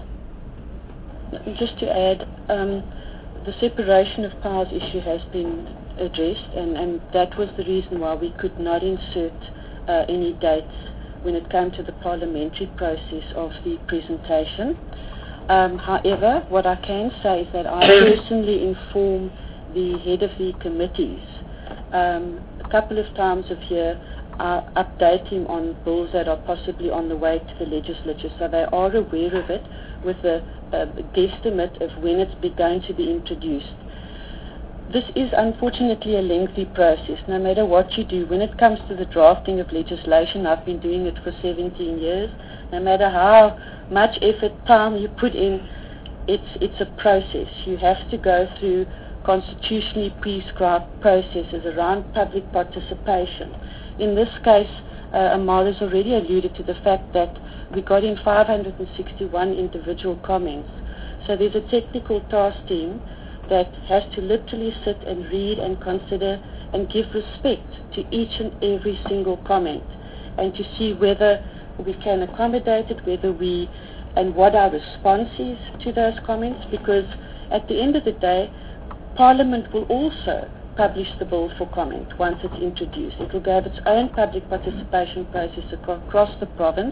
Just to add, um, the separation of powers issue has been addressed, and, and that was the reason why we could not insert uh, any dates when it came to the parliamentary process of the presentation. Um, however, what I can say is that I personally inform the head of the committees um, a couple of times a year. I update him on bills that are possibly on the way to the legislature, so they are aware of it with a, a guesstimate of when it's be going to be introduced. This is unfortunately a lengthy process, no matter what you do. When it comes to the drafting of legislation, I've been doing it for seventeen years. No matter how much effort, time you put in, it's, it's a process. You have to go through constitutionally prescribed processes around public participation. In this case, uh, Amal has already alluded to the fact that we got in five hundred sixty-one individual comments. So there's a technical task team that has to literally sit and read and consider and give respect to each and every single comment, and to see whether we can accommodate it, whether we, and what our response is to those comments, because at the end of the day, Parliament will also publish the bill for comment once it's introduced. It will have its own public participation process across the province,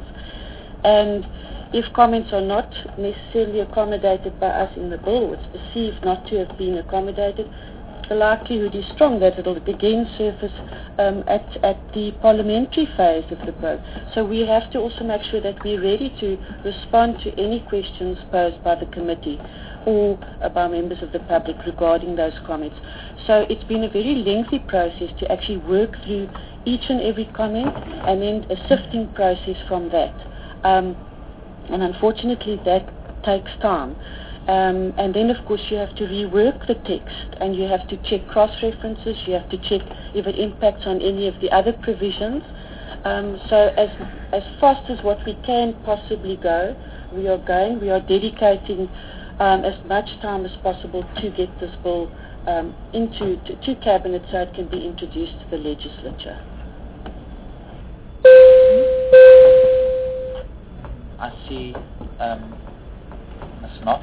and if comments are not necessarily accommodated by us in the bill, or it's perceived not to have been accommodated, the likelihood is strong that it will again surface um, at, at the parliamentary phase of the program. So we have to also make sure that we're ready to respond to any questions posed by the committee or uh, by members of the public regarding those comments. So it's been a very lengthy process to actually work through each and every comment, and then a sifting process from that. Um, and unfortunately that takes time. Um, and then of course you have to rework the text, and you have to check cross-references, you have to check if it impacts on any of the other provisions. Um, so as, as fast as what we can possibly go, we are going, we are dedicating um, as much time as possible to get this bill um, into to, to Cabinet so it can be introduced to the legislature. I see um, Miz Knott.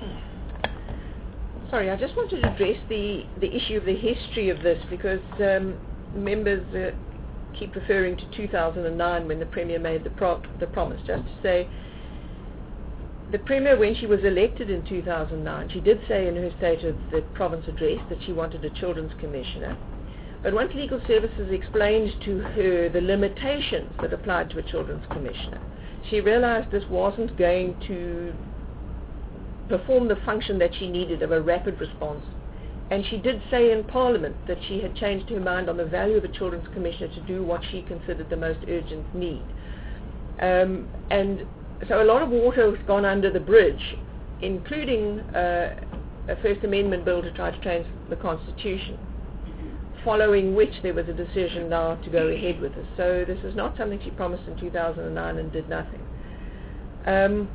Sorry, I just wanted to address the, the issue of the history of this, because um, members uh, keep referring to two thousand nine when the Premier made the, pro the promise. Just to say, the Premier, when she was elected in two thousand nine, she did say in her State of the Province address that she wanted a Children's Commissioner. But once Legal Services explained to her the limitations that applied to a Children's Commissioner, she realized this wasn't going to perform the function that she needed of a rapid response. And she did say in Parliament that she had changed her mind on the value of a Children's Commissioner to do what she considered the most urgent need. Um, and so a lot of water has gone under the bridge, including uh, a First Amendment bill to try to change the Constitution, following which there was a decision now to go ahead with this. So this is not something she promised in two thousand nine and did nothing. Um,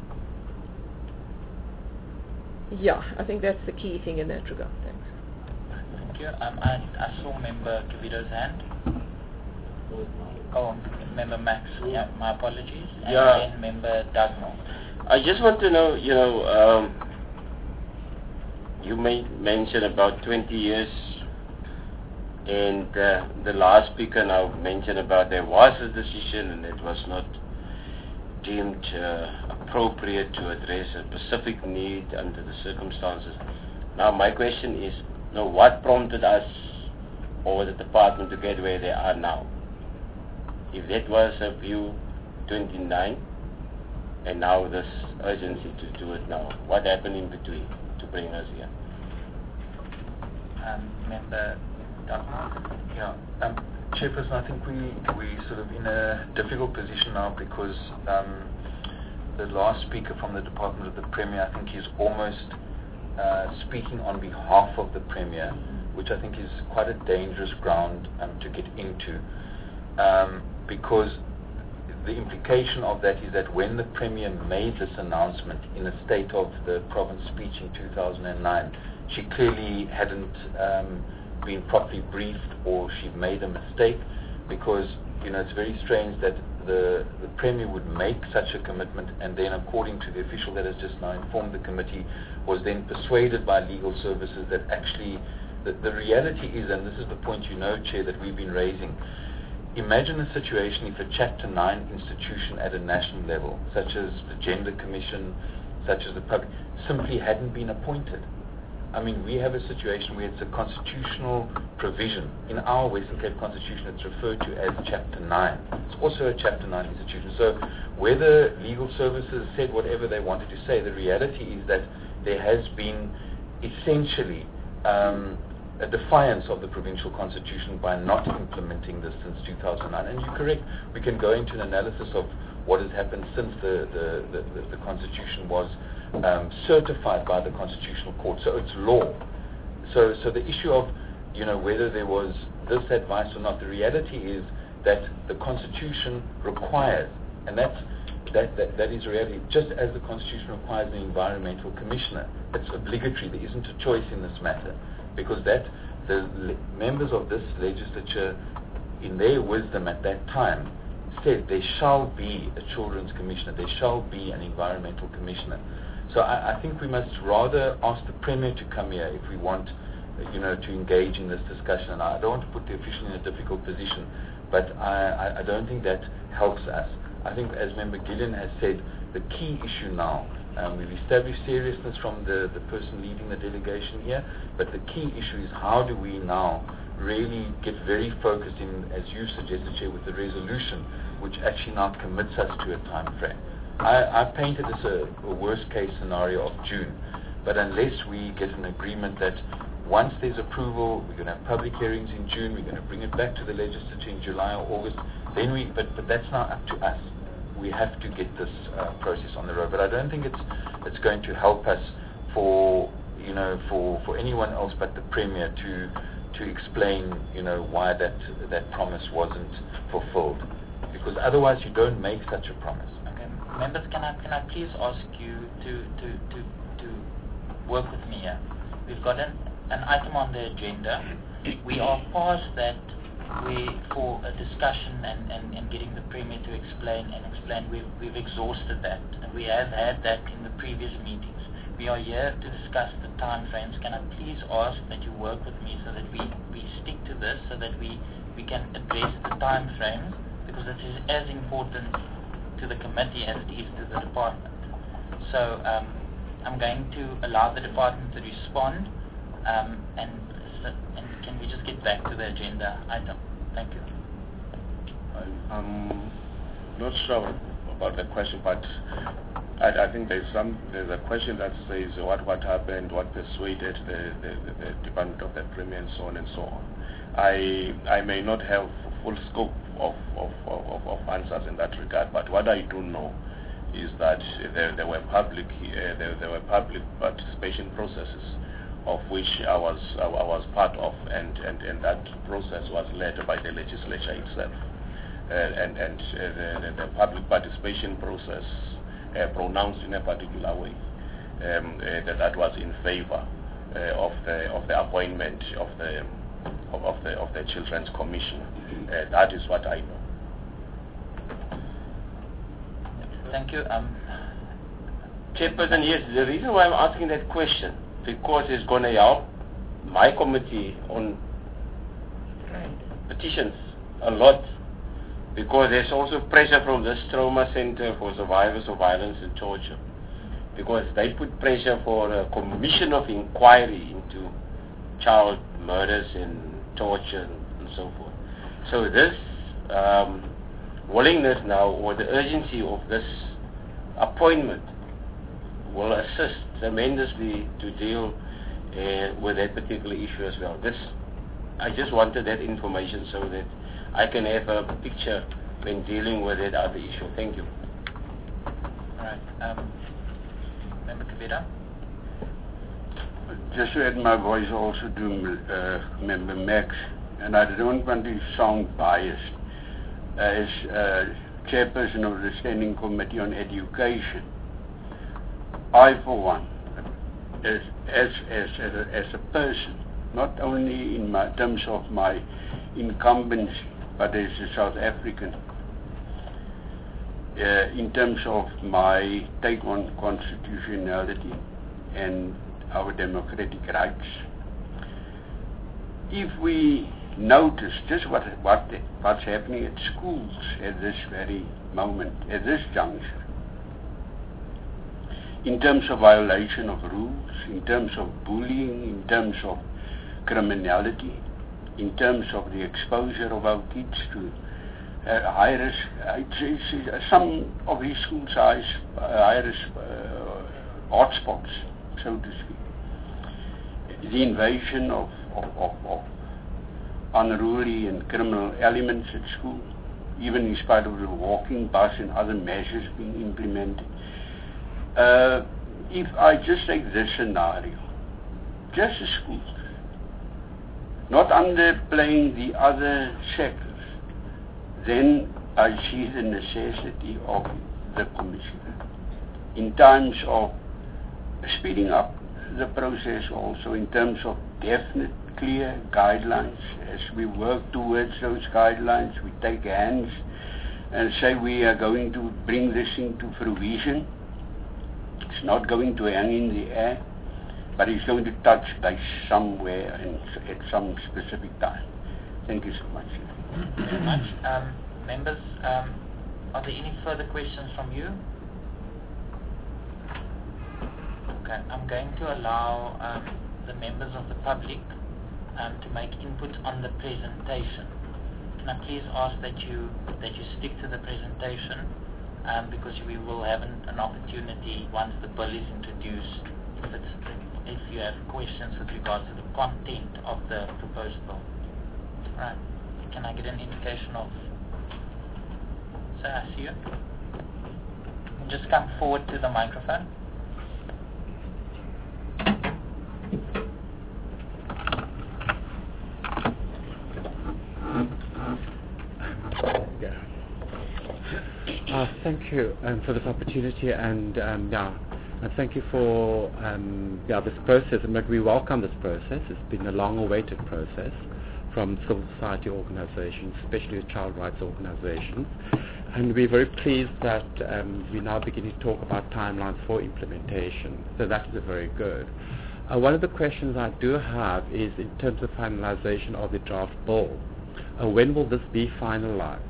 yeah, I think that's the key thing in that regard. Thanks. Thank you. Um, I, I saw Member Kavito's hand. Oh, Member Max. Yeah, my apologies. And Yeah. then Member Dugmore. I just want to know, you know, um, you made mention about twenty years, and uh, the last speaker now mentioned about there was a decision and it was not deemed uh, appropriate to address a specific need under the circumstances. Now my question is, you know, what prompted us or the department to get where they are now? If that was a view twenty-nine, and now this urgency to do it now, what happened in between to bring us here? Um, Member Dugmore. Yeah, um, Chairperson, I think we we sort of in a difficult position now, because um, the last speaker from the Department of the Premier, I think, is almost uh, speaking on behalf of the Premier, which I think is quite a dangerous ground um, to get into, um, because the implication of that is that when the Premier made this announcement in a State of the Province speech in two thousand nine, she clearly hadn't um, been properly briefed, or she made a mistake, because, you know, it's very strange that the, the Premier would make such a commitment, and then, according to the official that has just now informed the committee, was then persuaded by legal services that actually the, the reality is, and this is the point, you know, Chair, that we've been raising. Imagine a situation if a Chapter nine institution at a national level, such as the Gender Commission such as the public, simply hadn't been appointed. I mean, we have a situation where it's a constitutional provision. In our Western Cape Constitution, it's referred to as Chapter nine. It's also a Chapter nine institution. So whether legal services said whatever they wanted to say, the reality is that there has been essentially um, a defiance of the provincial constitution by not implementing this since two thousand nine. And you're correct, we can go into an analysis of what has happened since the, the, the, the, the constitution was um, certified by the Constitutional Court. So it's law. So, so the issue of, you know, whether there was this advice or not, the reality is that the constitution requires, and that's That, that, that is reality. Just as the Constitution requires an environmental commissioner, it's obligatory. There isn't a choice in this matter, because that the le- members of this legislature, in their wisdom at that time, said there shall be a children's commissioner, there shall be an environmental commissioner. So I, I think we must rather ask the Premier to come here if we want, you know, to engage in this discussion. And I don't want to put the official in a difficult position, but I, I, I don't think that helps us. I think, as Member Gillian has said, the key issue now, um, we've established seriousness from the, the person leading the delegation here, but the key issue is how do we now really get very focused in, as you suggested, Chair, with the resolution, which actually now commits us to a time frame. I, I painted this a, a worst case scenario of June, but unless we get an agreement that once there's approval, we're going to have public hearings in June, we're going to bring it back to the legislature in July or August, then we, but, but that's not up to us. We have to get this uh, process on the road. But I don't think it's it's going to help us for, you know, for, for anyone else but the Premier to to explain, you know, why that that promise wasn't fulfilled. Because otherwise you don't make such a promise. Okay. Members, can I can I please ask you to, to, to, to work with me here? We've got an, an item on the agenda. We are past that we, for a discussion and, and, and getting the Premier to explain and explain, we've, we've exhausted that. And we have had that in the previous meetings. We are here to discuss the time frames. Can I please ask that you work with me so that we, we stick to this, so that we, we can address the time frames, because it is as important to the committee as it is to the department. So um, I'm going to allow the department to respond, um, and and can we just get back to the agenda item? Thank you. I'm not sure about the question, but I, I think there's some there's a question that says what what happened, what persuaded the, the, the Department of the Premier, and so on and so on. I I may not have full scope of of, of, of answers in that regard, but what I do know is that there, there were public uh, there, there were public participation processes, of which I was I was part of, and, and, and that process was led by the legislature itself, uh, and and uh, the, the, the public participation process uh, pronounced in a particular way um, uh, that that was in favor uh, of the of the appointment of the of, of the of the Children's Commission. Uh, that is what I know. Thank you. Um, Chairperson, yes, the reason why I'm asking that question, because it's going to help my committee on petitions a lot, because there's also pressure from this Trauma Center for Survivors of Violence and Torture, because they put pressure for a commission of inquiry into child murders and torture and so forth. So this um, willingness now, or the urgency of this appointment, will assist tremendously to deal uh, with that particular issue as well. This, I just wanted that information so that I can have a picture when dealing with that other issue. Thank you. All right. Um, Member Kavira? Just to add my voice also to uh, Member Max, and I don't want to sound biased. As uh, chairperson of the Standing Committee on Education, I, for one, as as as as a, as a person, not only in my, terms of my incumbency, but as a South African, uh, in terms of my take on constitutionality and our democratic rights. If we notice just what what what's happening at schools at this very moment, at this juncture, in terms of violation of rules, in terms of bullying, in terms of criminality, in terms of the exposure of our kids to uh, high risk, uh, it's, it's, uh, some of these schools are uh, high risk uh, hotspots, so to speak. The invasion of, of, of, of unruly and criminal elements at school, even in spite of the walking bus and other measures being implemented. Uh, if I just take this scenario, just the schools, not underplaying the other sectors, then I see the necessity of the Commissioner in terms of speeding up the process, also in terms of definite, clear guidelines. As we work towards those guidelines, we take hands and say we are going to bring this into fruition. It's not going to hang in the air, but it's going to touch base somewhere and at some specific time. Thank you so much. Thank you very much. Um, members, um, are there any further questions from you? Okay, I'm going to allow um, the members of the public um, to make input on the presentation. Can I please ask that you that you stick to the presentation, um, because we will have an, an opportunity once the bill is introduced, if, it's, if you have questions with regards to the content of the proposed bill. Right. Can I get an indication of... Sir, I see you. Just come forward to the microphone. Uh, thank you um, for this opportunity, and um, yeah, and thank you for um, yeah this process. And we welcome this process. It's been a long-awaited process from civil society organisations, especially child rights organisations, and we're very pleased that um, we're now beginning to talk about timelines for implementation. So that is very good. Uh, one of the questions I do have is in terms of finalisation of the draft bill. Uh, when will this be finalised?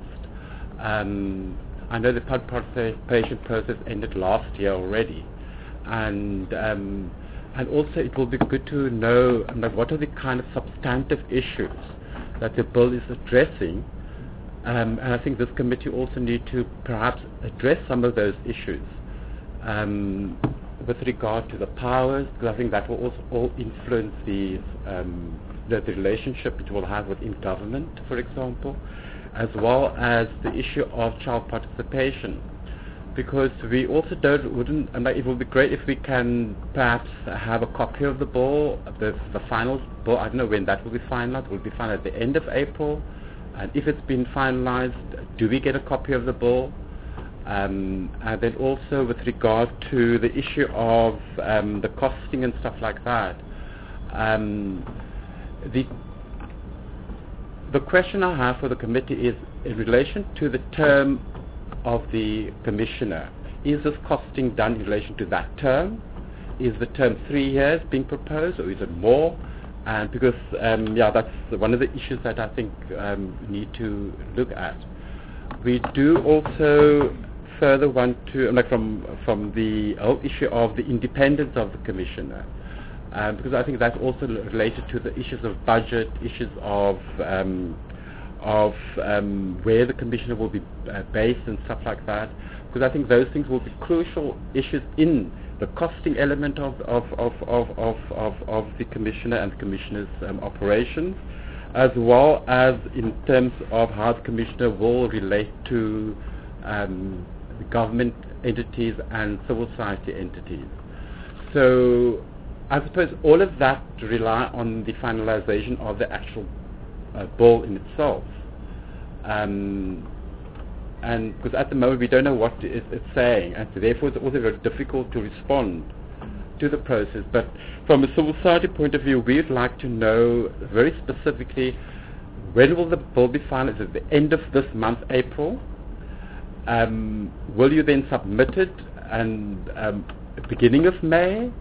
Um, I know the public participation process ended last year already, and um, and also it will be good to know um, like what are the kind of substantive issues that the bill is addressing, um, and I think this committee also need to perhaps address some of those issues um, with regard to the powers, because I think that will also all influence the, um, the the relationship it will have within government, for example, as well as the issue of child participation, because we also don't wouldn't and it would be great if we can perhaps have a copy of the bill, the, the final bill. I don't know when that will be finalized. It will be finalized at the end of April, and if it's been finalized, do we get a copy of the bill? Um, and then also with regard to the issue of um, the costing and stuff like that, um, the The question I have for the committee is in relation to the term of the commissioner. Is this costing done in relation to that term? Is the term three years being proposed, or is it more? And because um, yeah, that's one of the issues that I think um, we need to look at. We do also further want to, like from from the whole issue of the independence of the commissioner. Um, because I think that's also related to the issues of budget, issues of um, of um, where the commissioner will be uh, based and stuff like that. Because I think those things will be crucial issues in the costing element of of of of of, of, of the commissioner and the commissioner's um, operations, as well as in terms of how the commissioner will relate to um, the government entities and civil society entities. So I suppose all of that rely on the finalization of the actual uh, bill in itself. Um, and because at the moment we don't know what it, it's saying, and so therefore it's also very difficult to respond to the process. But from a civil society point of view, we'd like to know very specifically when will the bill be finalized? Is it the end of this month, April? Um, will you then submit it and um, beginning of May?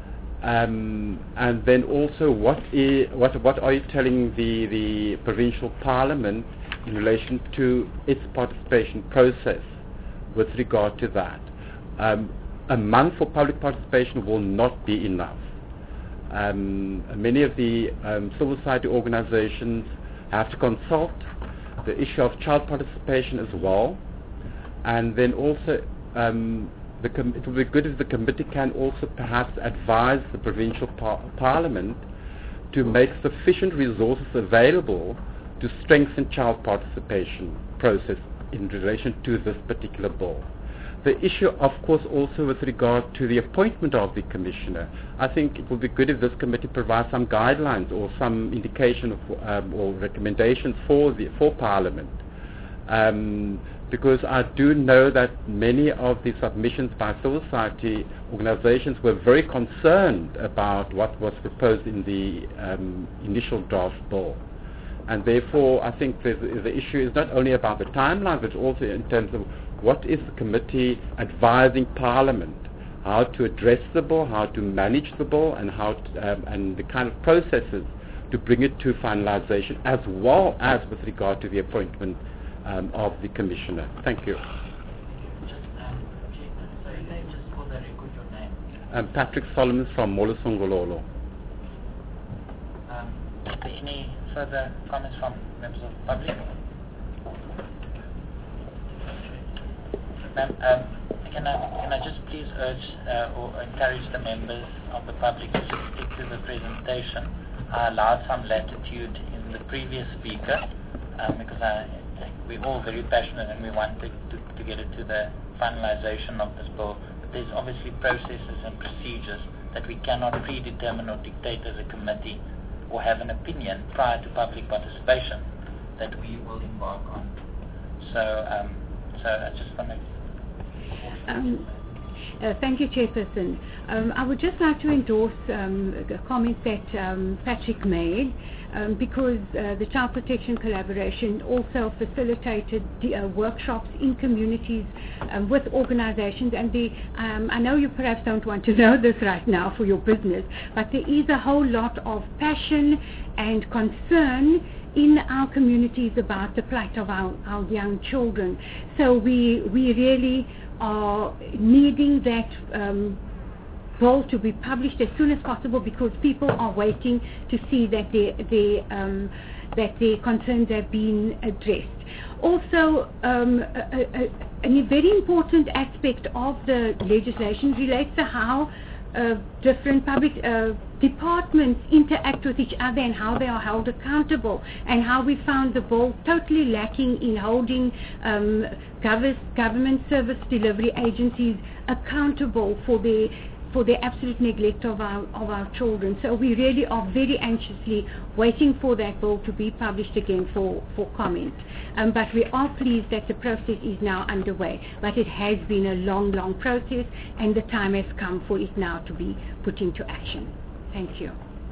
Um, and then also, what is what what are you telling the the provincial parliament in relation to its participation process with regard to that? Um, a month for public participation will not be enough. Um, many of the um, civil society organizations have to consult the issue of child participation as well, and then also um, the com- it will be good if the committee can also perhaps advise the provincial par- parliament to make sufficient resources available to strengthen child participation process in relation to this particular bill. The issue, of course, also with regard to the appointment of the commissioner, I think it would be good if this committee provides some guidelines or some indication of, um, or recommendations for the for Parliament, um, because I do know that many of the submissions by civil society organizations were very concerned about what was proposed in the um, initial draft bill. And therefore, I think the, the issue is not only about the timeline, but also in terms of what is the committee advising Parliament, how to address the bill, how to manage the bill, and how to, um, and the kind of processes to bring it to finalization, as well as with regard to the appointment um, of the commissioner. Thank you. Just, um, sorry, just for the record, your name. Um, Patrick Solomons from Molosongololo. Um, is there any further comments from members of the public? Ma'am, um, can I can I just please urge uh, or encourage the members of the public to just stick to the presentation? I allowed some latitude in the previous speaker um, because I, we're all very passionate and we wanted to, to get it to the finalization of this bill. But there's obviously processes and procedures that we cannot predetermine or dictate as a committee or have an opinion prior to public participation that we will embark on. So, um, so I just want to. Um, uh, thank you, Chairperson. Um, I would just like to endorse um, a comment that um, Patrick made, um, because uh, the Child Protection Collaboration also facilitated the, uh, workshops in communities um, with organizations. And the, um, I know you perhaps don't want to know this right now for your business, but there is a whole lot of passion and concern in our communities about the plight of our, our young children. So we we really are needing that um, bill to be published as soon as possible, because people are waiting to see that their, their, um, that their concerns have been addressed. Also, um, a, a, a very important aspect of the legislation relates to how Uh, different public uh, departments interact with each other and how they are held accountable, and how we found the bill totally lacking in holding um, gov- government service delivery agencies accountable for their for the absolute neglect of our of our children. So we really are very anxiously waiting for that bill to be published again for, for comment. Um, but we are pleased that the process is now underway. But it has been a long, long process, and the time has come for it now to be put into action. Thank you.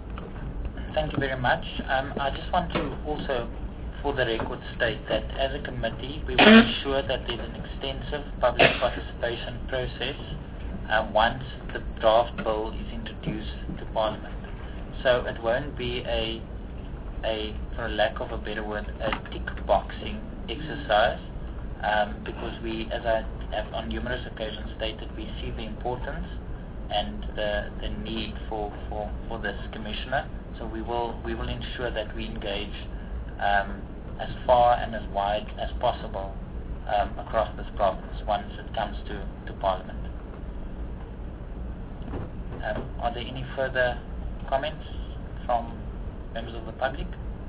Thank you very much. Um, I just want to also, for the record, state that as a committee, we will ensure that there's an extensive public participation process Uh, once the draft bill is introduced to Parliament. So it won't be a, a for lack of a better word, a tick boxing exercise, um, because we, as I have on numerous occasions stated, we see the importance and the, the need for, for, for this commissioner. So we will we will ensure that we engage um, as far and as wide as possible um, across this province once it comes to, to Parliament. Um, are there any further comments from members of the public?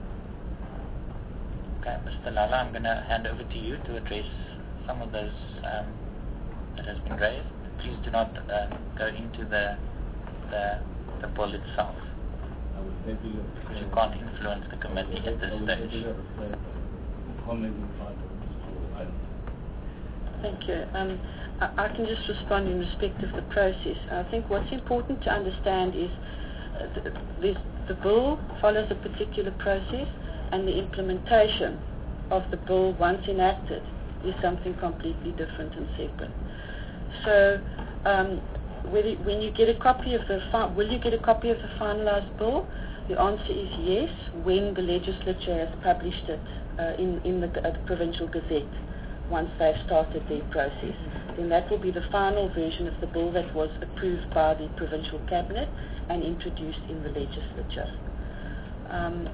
Okay, Mister Lala, I'm going to hand over to you to address some of those um, that has been raised. Please do not uh, go into the, the the bill itself, because you can't influence the committee at this stage. Thank you. Um, I, I can just respond in respect of the process. I think what's important to understand is uh, the, this, the bill follows a particular process, and the implementation of the bill once enacted is something completely different and separate. So um, whether, when you get a copy of the fi- will you get a copy of the finalized bill? The answer is yes, when the legislature has published it uh, in, in the, uh, the Provincial Gazette. once they've started their process. Then that will be the final version of the bill that was approved by the Provincial Cabinet and introduced in the legislature. Um,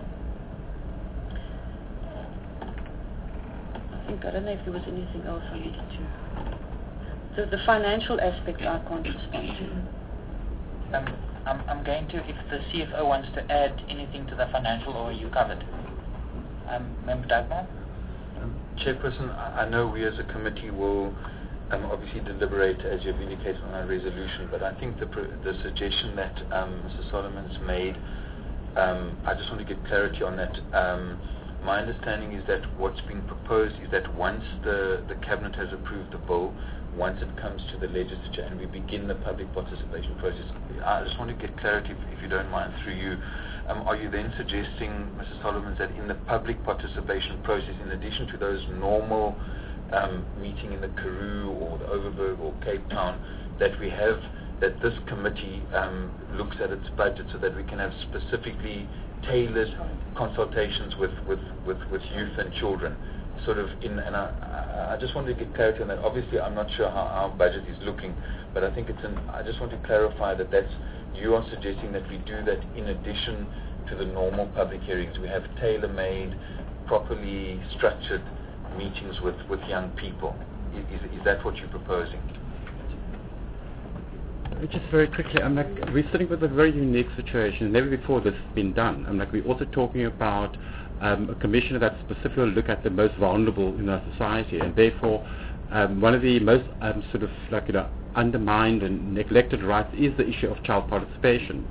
I think, I don't know if there was anything else I needed to... So the financial aspect I can't respond to. Um, I'm, I'm going to, if the C F O wants to add anything to the financial, or are you covered? Um, Member Dagmar? Um, Chairperson, I, I know we as a committee will um, obviously deliberate, as you've indicated, on our resolution, but I think the, the suggestion that um, Mister Solomon's made, um, I just want to get clarity on that. Um, my understanding is that what's being proposed is that once the, the Cabinet has approved the bill, once it comes to the legislature and we begin the public participation process, I just want to get clarity, if, if you don't mind, through you. Um, are you then suggesting, Mister Solomon, that in the public participation process, in addition to those normal um, meeting in the Karoo or the Overberg or Cape Town, that we have, that this committee um, looks at its budget so that we can have specifically tailored consultations with, with, with, with youth and children? Sort of in, and I, I just wanted to get clarity on that. Obviously, I'm not sure how our budget is looking, but I think it's an, I just want to clarify that that's, you are suggesting that we do that in addition to the normal public hearings. We have tailor-made, properly structured meetings with, with young people. Is, is that what you're proposing? Just very quickly, I'm like, we're sitting with a very unique situation. Never before this has been done. I'm like, we're also talking about Um, a commissioner that specifically look at the most vulnerable in our society, and therefore um, one of the most um, sort of like you know undermined and neglected rights is the issue of child participation.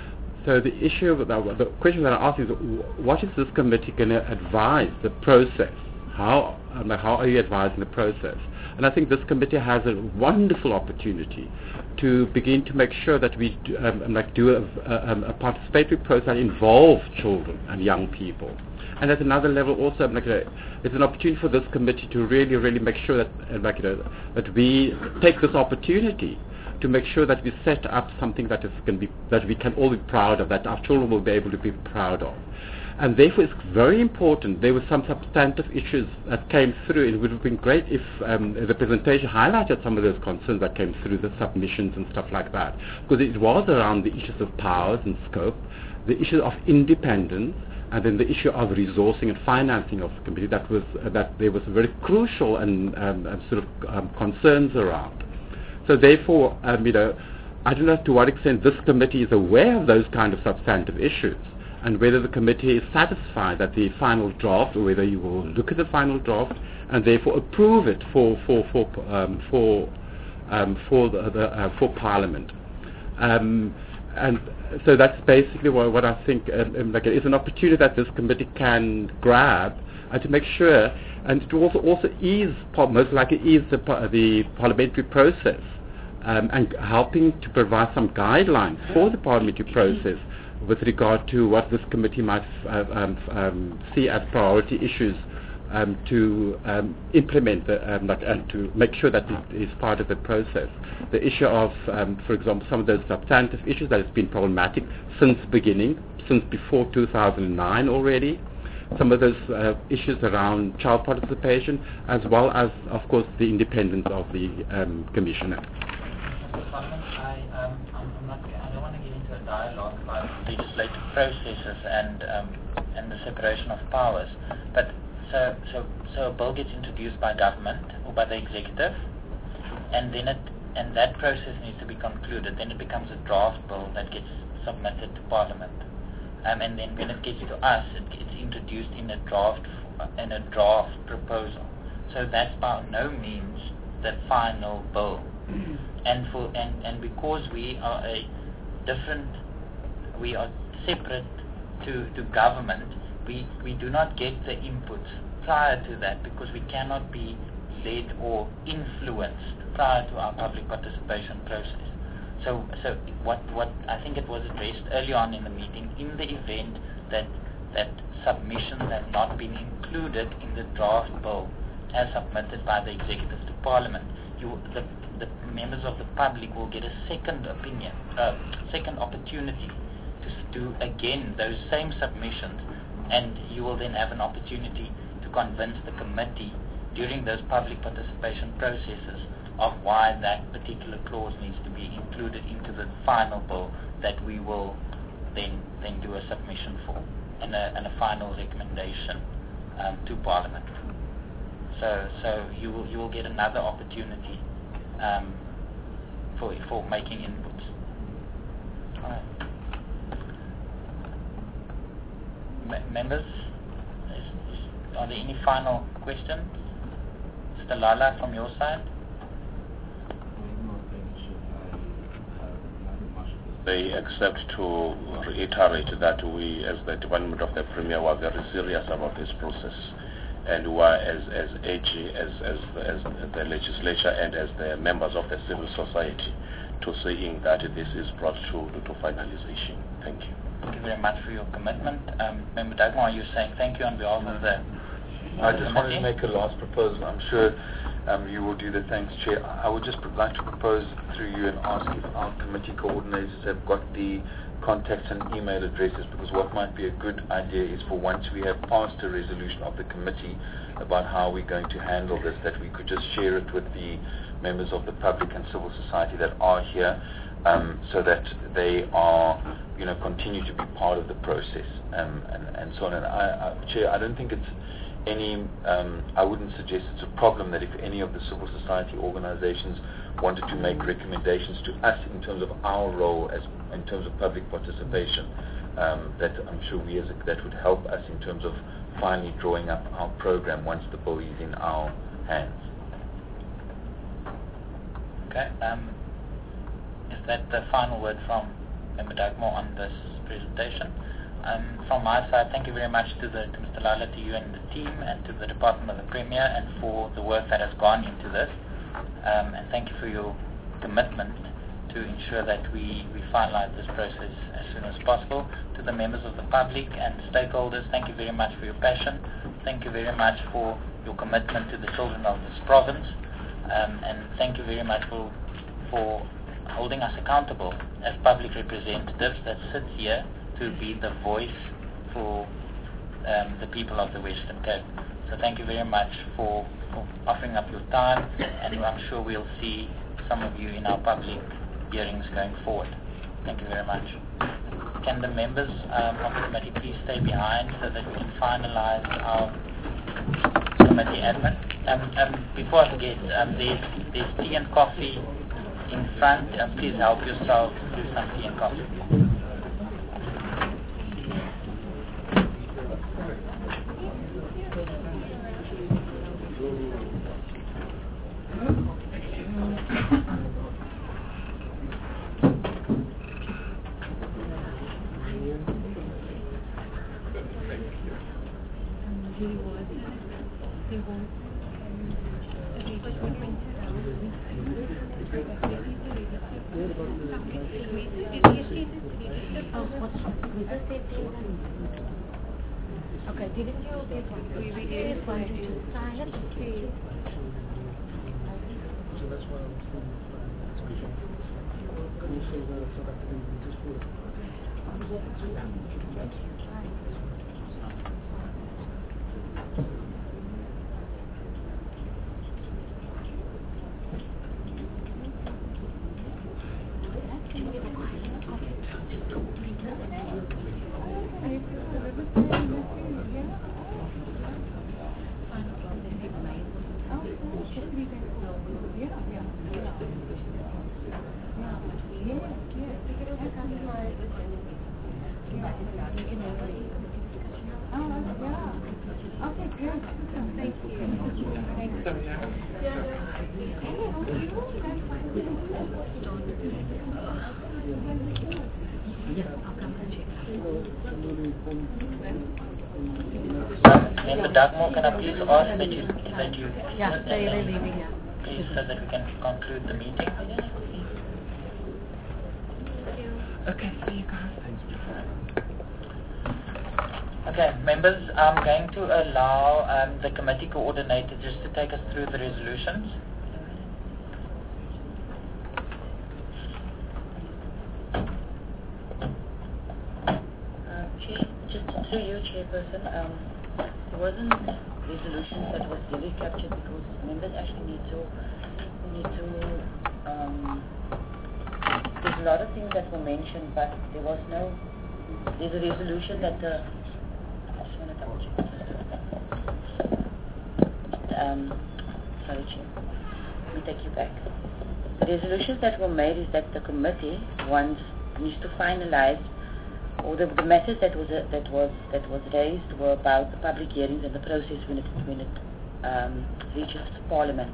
So the issue of the, the question that I ask is, what is this committee going to advise the process? How um, how are you advising the process? And I think this committee has a wonderful opportunity to begin to make sure that we do, um, like do a, a, a participatory process that involves children and young people. And at another level also, like, uh, it's an opportunity for this committee to really, really make sure that, uh, like, you know, that we take this opportunity to make sure that we set up something that is can be that we can all be proud of, that our children will be able to be proud of. And therefore, it's very important. There were some substantive issues that came through. It would have been great if um, the presentation highlighted some of those concerns that came through, the submissions and stuff like that, because it was around the issues of powers and scope, the issue of independence, and then the issue of resourcing and financing of the committee that was uh, that there was very crucial and um, um, sort of um, concerns around. So therefore, um, you know, I don't know to what extent this committee is aware of those kind of substantive issues, and whether the committee is satisfied that the final draft, or whether you will look at the final draft and therefore approve it for for for um, for um, for the, the uh, for Parliament. Um, and so that's basically what, what I think um, um, like is an opportunity that this committee can grab, and to make sure, and to also also ease, most likely ease the, the parliamentary process, um, and helping to provide some guidelines for the parliamentary process with regard to what this committee might uh, um, um, see as priority issues um, to um, implement the, um, like, and to make sure that it is part of the process. The issue of, um, for example, some of those substantive issues that has been problematic since beginning, since before two thousand nine already, some of those uh, issues around child participation, as well as, of course, the independence of the um, commissioner. I, um, I'm not, I don't want to get into a dialogue about legislative processes and um, and the separation of powers, but so so so a bill gets introduced by government or by the executive, and then it and that process needs to be concluded. Then it becomes a draft bill that gets submitted to Parliament, um, and then when it gets to us, it gets introduced in a draft in a draft proposal. So that's by no means the final bill. And for and, and because we are a different, we are separate to, to government, we, we do not get the inputs prior to that, because we cannot be led or influenced prior to our public participation process. So so what what I think it was addressed early on in the meeting, in the event that that submissions have not been included in the draft bill as submitted by the executive to Parliament, you the the members of the public will get a second opinion, uh, second opportunity to do again those same submissions, and you will then have an opportunity to convince the committee during those public participation processes of why that particular clause needs to be included into the final bill that we will then then do a submission for and a, and a final recommendation um, to Parliament. So so you will you will get another opportunity um, for for making inputs. All right. M- members, is, is, are there any final questions? Mister Lala, from your side. They accept to reiterate that we, as the Department of the Premier, were very serious about this process, and were as as edgy as as, as the legislature and as the members of the civil society to saying that this is brought to to finalization. Thank you. Thank you very much for your commitment. Um, Member Dagmar, are you saying thank you on behalf of the I just wanted to make a last proposal. I'm sure um, you will do the thanks, Chair. I would just like to propose through you and ask if our committee coordinators have got the contacts and email addresses, because what might be a good idea is for once we have passed a resolution of the committee about how we're going to handle this, that we could just share it with the members of the public and civil society that are here, um, so that they are, you know, continue to be part of the process, um, and, and so on. And I, I, Chair, I don't think it's any, um, I wouldn't suggest it's a problem that if any of the civil society organizations wanted to make recommendations to us in terms of our role as in terms of public participation, um, that I'm sure we as a, that would help us in terms of finally drawing up our program once the bill is in our hands. Okay. Um, is that the final word from Member Dagmar on this presentation? Um, from my side, thank you very much to, the, to Mister Lala, to you and the team, and to the Department of the Premier, and for the work that has gone into this. Um, and thank you for your commitment to ensure that we, we finalize this process as soon as possible. To the members of the public and stakeholders, thank you very much for your passion. Thank you very much for your commitment to the children of this province. Um, and thank you very much for, for holding us accountable as public representatives that sit here to be the voice for um, the people of the Western Cape. So thank you very much for, for offering up your time, and I'm sure we'll see some of you in our public hearings going forward. Thank you very much. Can the members um, of the committee please stay behind so that we can finalize our committee admin? Um, um, before I forget, um, there's, there's tea and coffee in front. Um, please help yourself to some tea and coffee. Okay, didn't you get we did want you to sign it? So that's why I was thinking also the South African Business Member Dagmar, can I please ask that you that you yeah, they are leaving, yeah. please, so that we can conclude the meeting. Okay, see you guys. Okay, members, I'm going to allow um, the committee coordinator just to take us through the resolutions. Uh, Chair, just through you, Chairperson, um, there wasn't resolutions that was really captured, because members actually need to need to um, there's a lot of things that were mentioned, but there was no there's a resolution that the I just want to double check. Um, sorry, Chair. Let me take you back. The resolutions that were made is that the committee wants needs to finalize, or the, the matters that was uh, that was that was raised were about the public hearings and the process when it when it um, reaches Parliament.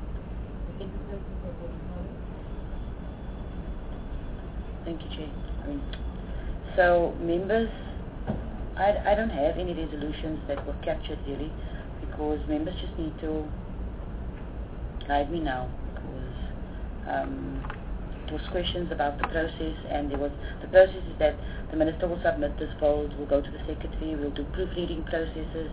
Thank you, Chair. I mean, so members, I, I don't have any resolutions that were captured really, because members just need to guide me now, because um, it was questions about the process, and there was the process is that the minister will submit this vote, will go to the secretary, we'll do proofreading processes,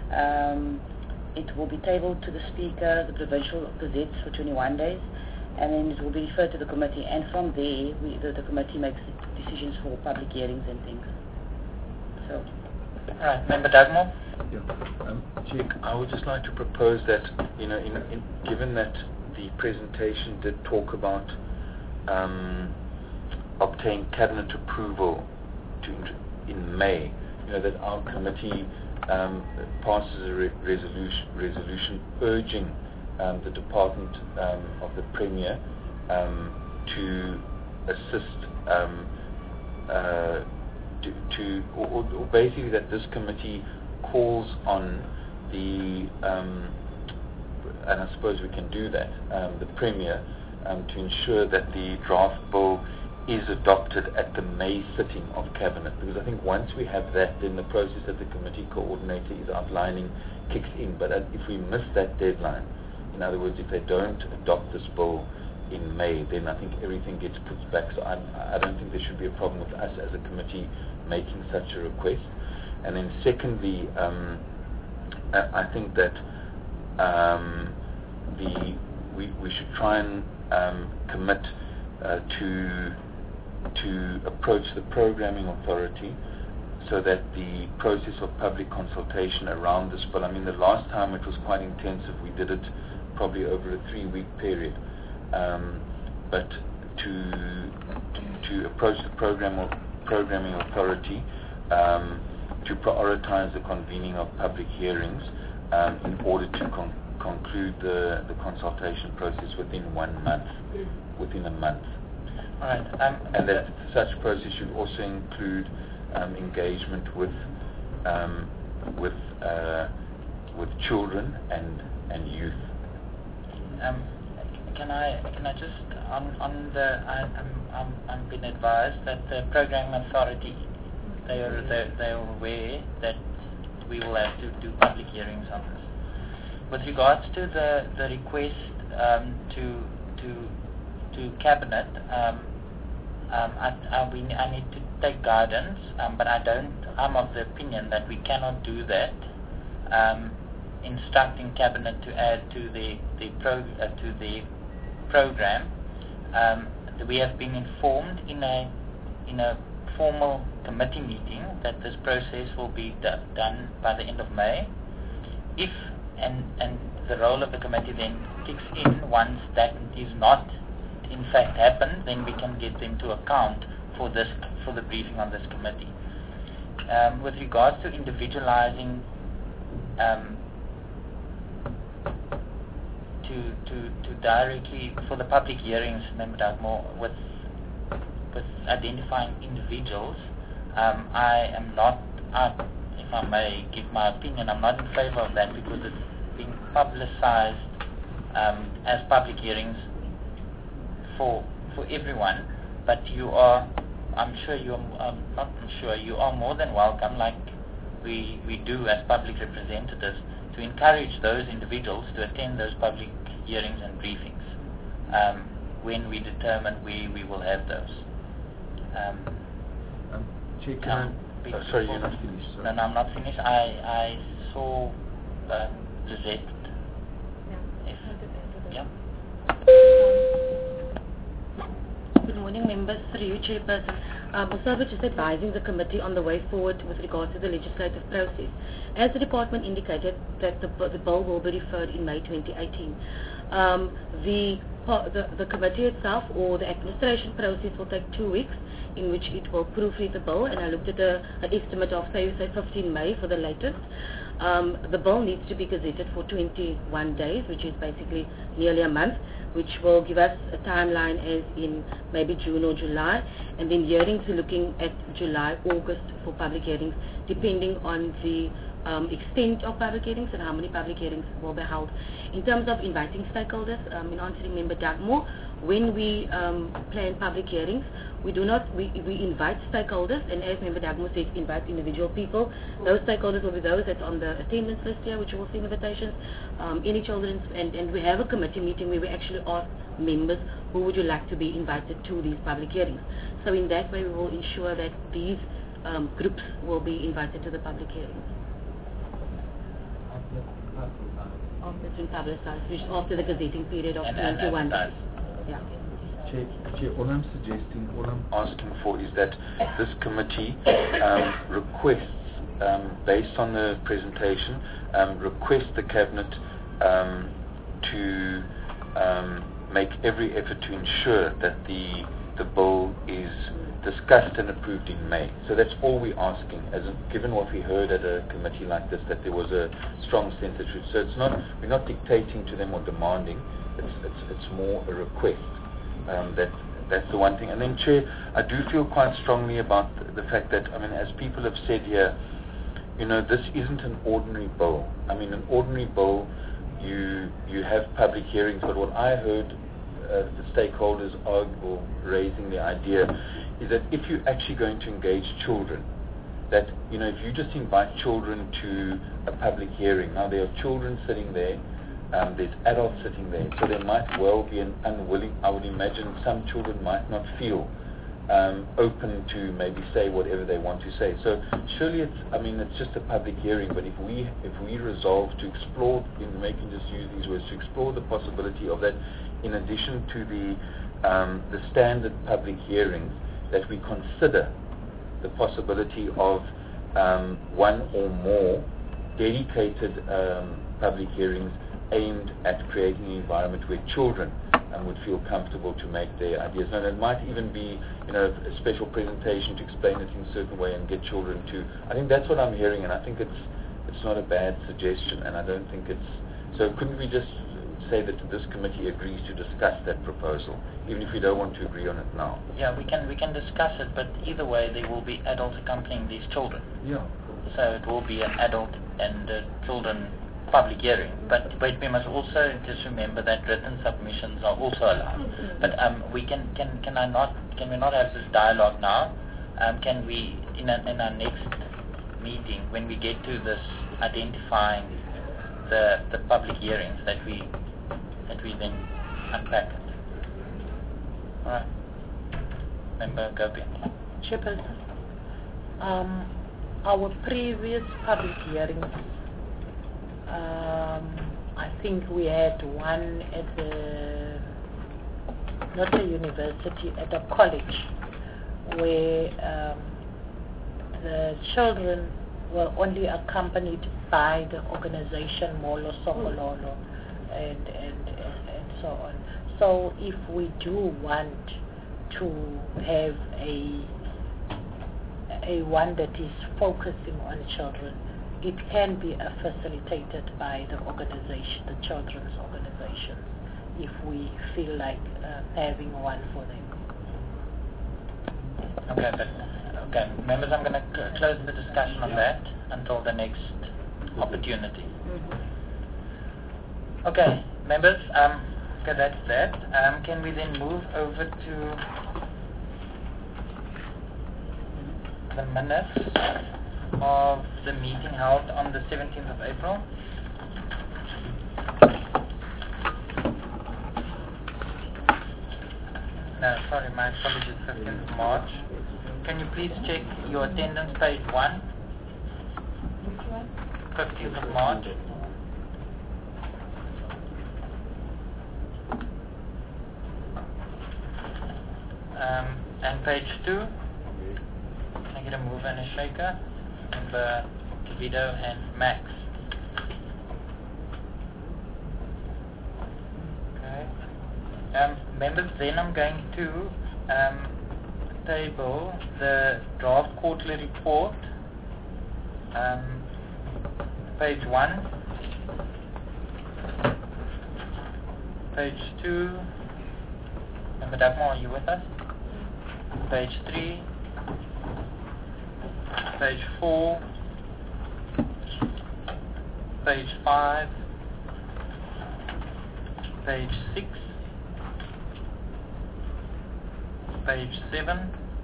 um, it will be tabled to the speaker, the provincial gazettes for twenty-one days, and then it will be referred to the committee, and from there we, the, the committee makes decisions for public hearings and things. So. Right, Member Dugmore. Yeah. Um, Chief, I would just like to propose that, you know, in, in, given that the presentation did talk about um, obtain cabinet approval to, in May, you know, that our committee um, passes a re resolution, resolution urging um, the Department um, of the Premier um, to assist um, uh, to, to or, or basically that this committee calls on the um, and I suppose we can do that, um, the Premier, um, to ensure that the draft bill is adopted at the May sitting of Cabinet, because I think once we have that, then the process that the committee coordinator is outlining kicks in. But if we miss that deadline, in other words, if they don't adopt this bill in May, then I think everything gets put back. So I'm, I don't think there should be a problem with us as a committee making such a request. And then secondly, um, I, I think that um, the we, we should try and um, commit uh, to to approach the programming authority so that the process of public consultation around this bill, I mean the last time it was quite intensive, we did it probably over a three week period, um, but to, to to approach the program or programming authority um, to prioritize the convening of public hearings um, in order to con conclude the, the consultation process within one month, within a month. All right. Um, and that such process should also include um, engagement with um, with uh, with children and and youth. Um, can I can I just on on the I, I'm I'm I'm been advised that the programming authority they are they, they are aware that we will have to do public hearings on this. With regards to the the request um, to to to cabinet. Um, Um, I, I, we, I need to take guidance, um, but I don't. I'm of the opinion that we cannot do that. Um, instructing cabinet to add to the the pro, uh, to the program. Um, we have been informed in a in a formal committee meeting that this process will be do, done by the end of May. If and and the role of the committee then kicks in once that is not in fact happen, then we can get them to account for this for the briefing on this committee. Um, with regards to individualizing um, to to to directly for the public hearings, Member Dugmore, with with identifying individuals, um, I am not. I, if I may give my opinion, I'm not in favour of that because it's being publicised um, as public hearings for for everyone, but you are, I'm sure you're, um, not I'm sure, you are more than welcome, like we we do as public representatives, to encourage those individuals to attend those public hearings and briefings um, when we determine we, we will have those. Um, um, Chair, can um, I, oh, sorry, you're not finished. Sorry. No, no, I'm not finished. I, I saw uh, Lizette. Yeah. If, yeah. Good morning, members. Through you, Chairperson. Um, also, I was just advising the committee on the way forward with regard to the legislative process. As the department indicated that the, the bill will be referred in May twenty eighteen. Um, the, the, the committee itself or the administration process will take two weeks in which it will proofread the bill, and I looked at a, an estimate of say, say fifteenth May for the latest. Um, the bill needs to be gazetted for twenty-one days, which is basically nearly a month, which will give us a timeline as in maybe June or July, and then hearings we're looking at July, August for public hearings, depending on the um, extent of public hearings and how many public hearings will be held. In terms of inviting stakeholders, um, in answering Member Dugmore, when we um, plan public hearings, we do not, we, we invite stakeholders, and as Member Dugmore said, invite individual people. Those stakeholders will be those that's on the attendance list here, which you will see invitations, um, any children's, and, and we have a committee meeting where we actually ask members who would you like to be invited to these public hearings. So in that way we will ensure that these um, groups will be invited to the public hearings. After it's been publicized, which after the gazetting period of And- twenty-one and- days. Yeah. Chair, Chair, all I'm suggesting, all I'm asking for is that this committee um, requests, um, based on the presentation, um, request the Cabinet um, to um, make every effort to ensure that the the bill is discussed and approved in May. So that's all we're asking, as in, given what we heard at a committee like this, that there was a strong sense of truth. So it's not, we're not dictating to them or demanding, it's, it's, it's more a request. Um, that that's the one thing. And then, Chair, I do feel quite strongly about the, the fact that, I mean, as people have said here, you know, this isn't an ordinary bill. I mean, an ordinary bill, you you have public hearings, but what I heard uh, the stakeholders argue, raising the idea, is that if you're actually going to engage children, that, you know, if you just invite children to a public hearing, now there are children sitting there, Um, there's adults sitting there, so there might well be an unwilling, I would imagine some children might not feel um, open to maybe say whatever they want to say. So surely it's, I mean, it's just a public hearing, but if we if we resolve to explore, if we can just use these words, to explore the possibility of that, in addition to the um, the standard public hearings, that we consider the possibility of um, one or more dedicated um, public hearings aimed at creating an environment where children um, would feel comfortable to make their ideas known. It might even be, you know, a special presentation to explain it in a certain way and get children to. I think that's what I'm hearing, and I think it's it's not a bad suggestion, and I don't think it's. So couldn't we just say that this committee agrees to discuss that proposal, even if we don't want to agree on it now? Yeah, we can we can discuss it, but either way there will be adults accompanying these children. Yeah. So it will be an adult and uh, children public hearing, but but we must also just remember that written submissions are also allowed. But um, we can can can I not can we not have this dialogue now? Um, can we in a, in our next meeting, when we get to this identifying the the public hearings, that we that we then unpack it. All right, Member Gopi. Chairperson, um, our previous public hearings. Um, I think we had one at the, not a university, at a college, where um, the children were only accompanied by the organization Molo Sokololo and, and, and, and so on. So if we do want to have a, a one that is focusing on children, it can be uh, facilitated by the organization, the children's organizations, if we feel like uh, having one for them. Okay, but, okay, members, I'm going to c- close the discussion on that until the next opportunity. Mm-hmm. Okay, members, um, okay, that's that. Um, can we then move over to the minutes of the meeting held on the seventeenth of April? No, sorry, my apologies, fifteenth of March. Can you please check your attendance, page one? fifteenth of March. Um, and page two? get a mover and a shaker? Member Vito and Max. Okay. Um, members, then I'm going to um, table the draft quarterly report, um, page one, page two. Member Dagmar, are you with us? Page three, page four, page five, page six, page seven,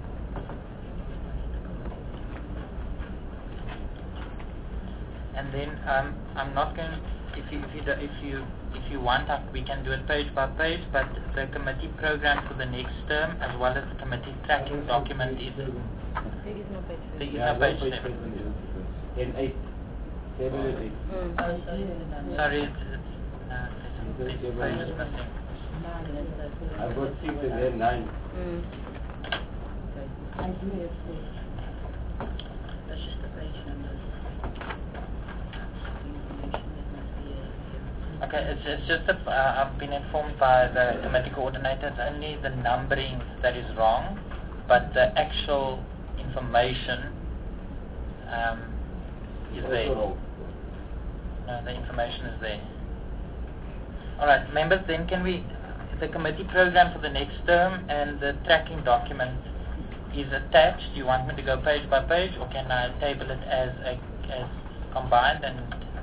and then um, I'm not going. If you if you do, if you if you want, uh, we can do it page by page. But the committee program for the next term, as well as the committee tracking document, is there is no page seven. There is no page seven. And eight. Seven and eight. Mm. Sorry, it's, it's no, this page is missing. I've got six and then nine. Mm. That's just the page numbers. Okay, it's, it's just that uh, I've been informed by the committee coordinator, it's only the numbering that is wrong, but the actual information um, is there. No, the information is there. Alright, members, then can we, the committee program for the next term and the tracking document is attached. Do you want me to go page by page, or can I table it as a, as combined and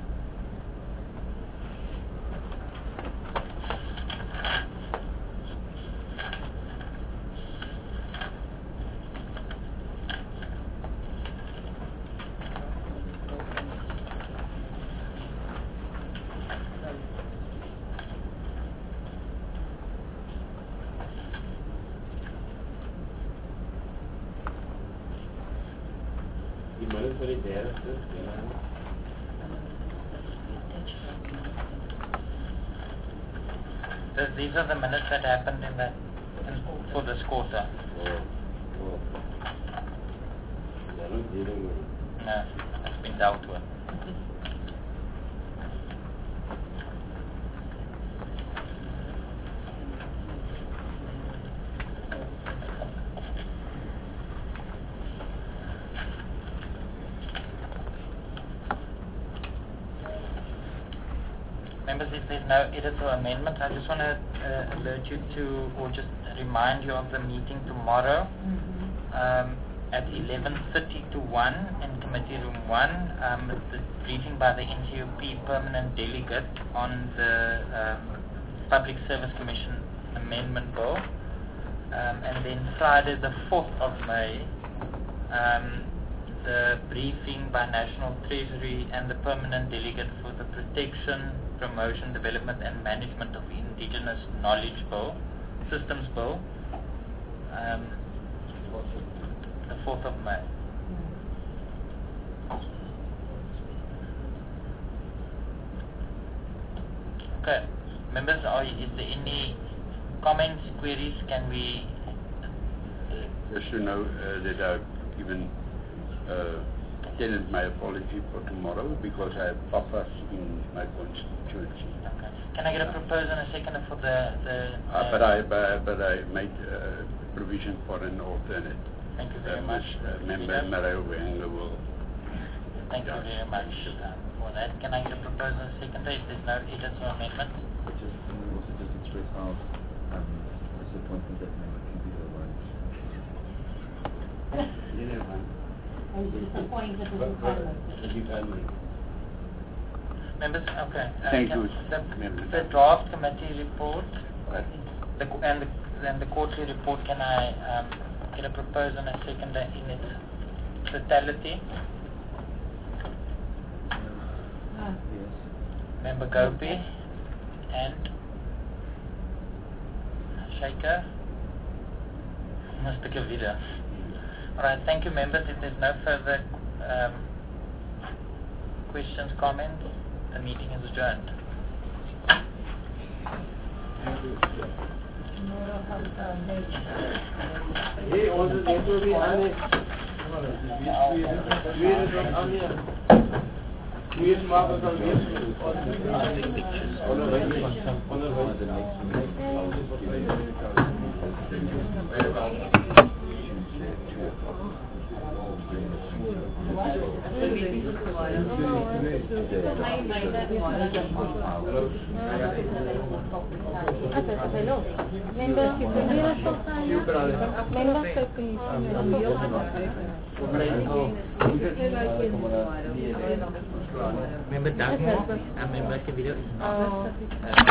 these are the minutes that happened in the in, for this quarter. No, it's been dealt with. Members, if there's no edit or amendment, I just want to uh, alert you to, or just remind you of the meeting tomorrow mm-hmm. um, at eleven thirty to one in Committee Room one, um, the briefing by the N C O P Permanent Delegate on the um, Public Service Commission Amendment Bill. Um, and then Friday the fourth of May, um, the briefing by National Treasury and the Permanent Delegate for the Protection, Promotion, Development and Management of Indigenous Knowledge Bill, Systems Bill, um, the fourth of May. Okay, members, are, is there any comments, queries? Can we... Just to know uh, that I've given uh, tendered my apology for tomorrow because I have papas in my constituency. Okay. Can I get a proposal and a second for the... the uh, uh, but, I, but, but I made uh, provision for an alternate. Thank you very uh, much. Uh, member Mario Wenger will... Thank you very much um, for that. Can I get a proposal and a second if there's no edits or amendments? Just, uh, also just express our um, disappointment that member Cupido won't. You know, man. I was disappointed with the parliament. Members, okay. Uh, Thank can you. The, the draft committee report the, and, the, and the quarterly report, can I um, get a proposal and a second in its totality? Uh, yes. Member Gopi and Shaker, Mister Kavida. Alright, thank you members. If there's no further um, questions, comments, the meeting is adjourned. Hey, also, Member Dagmar and Member Kibiro.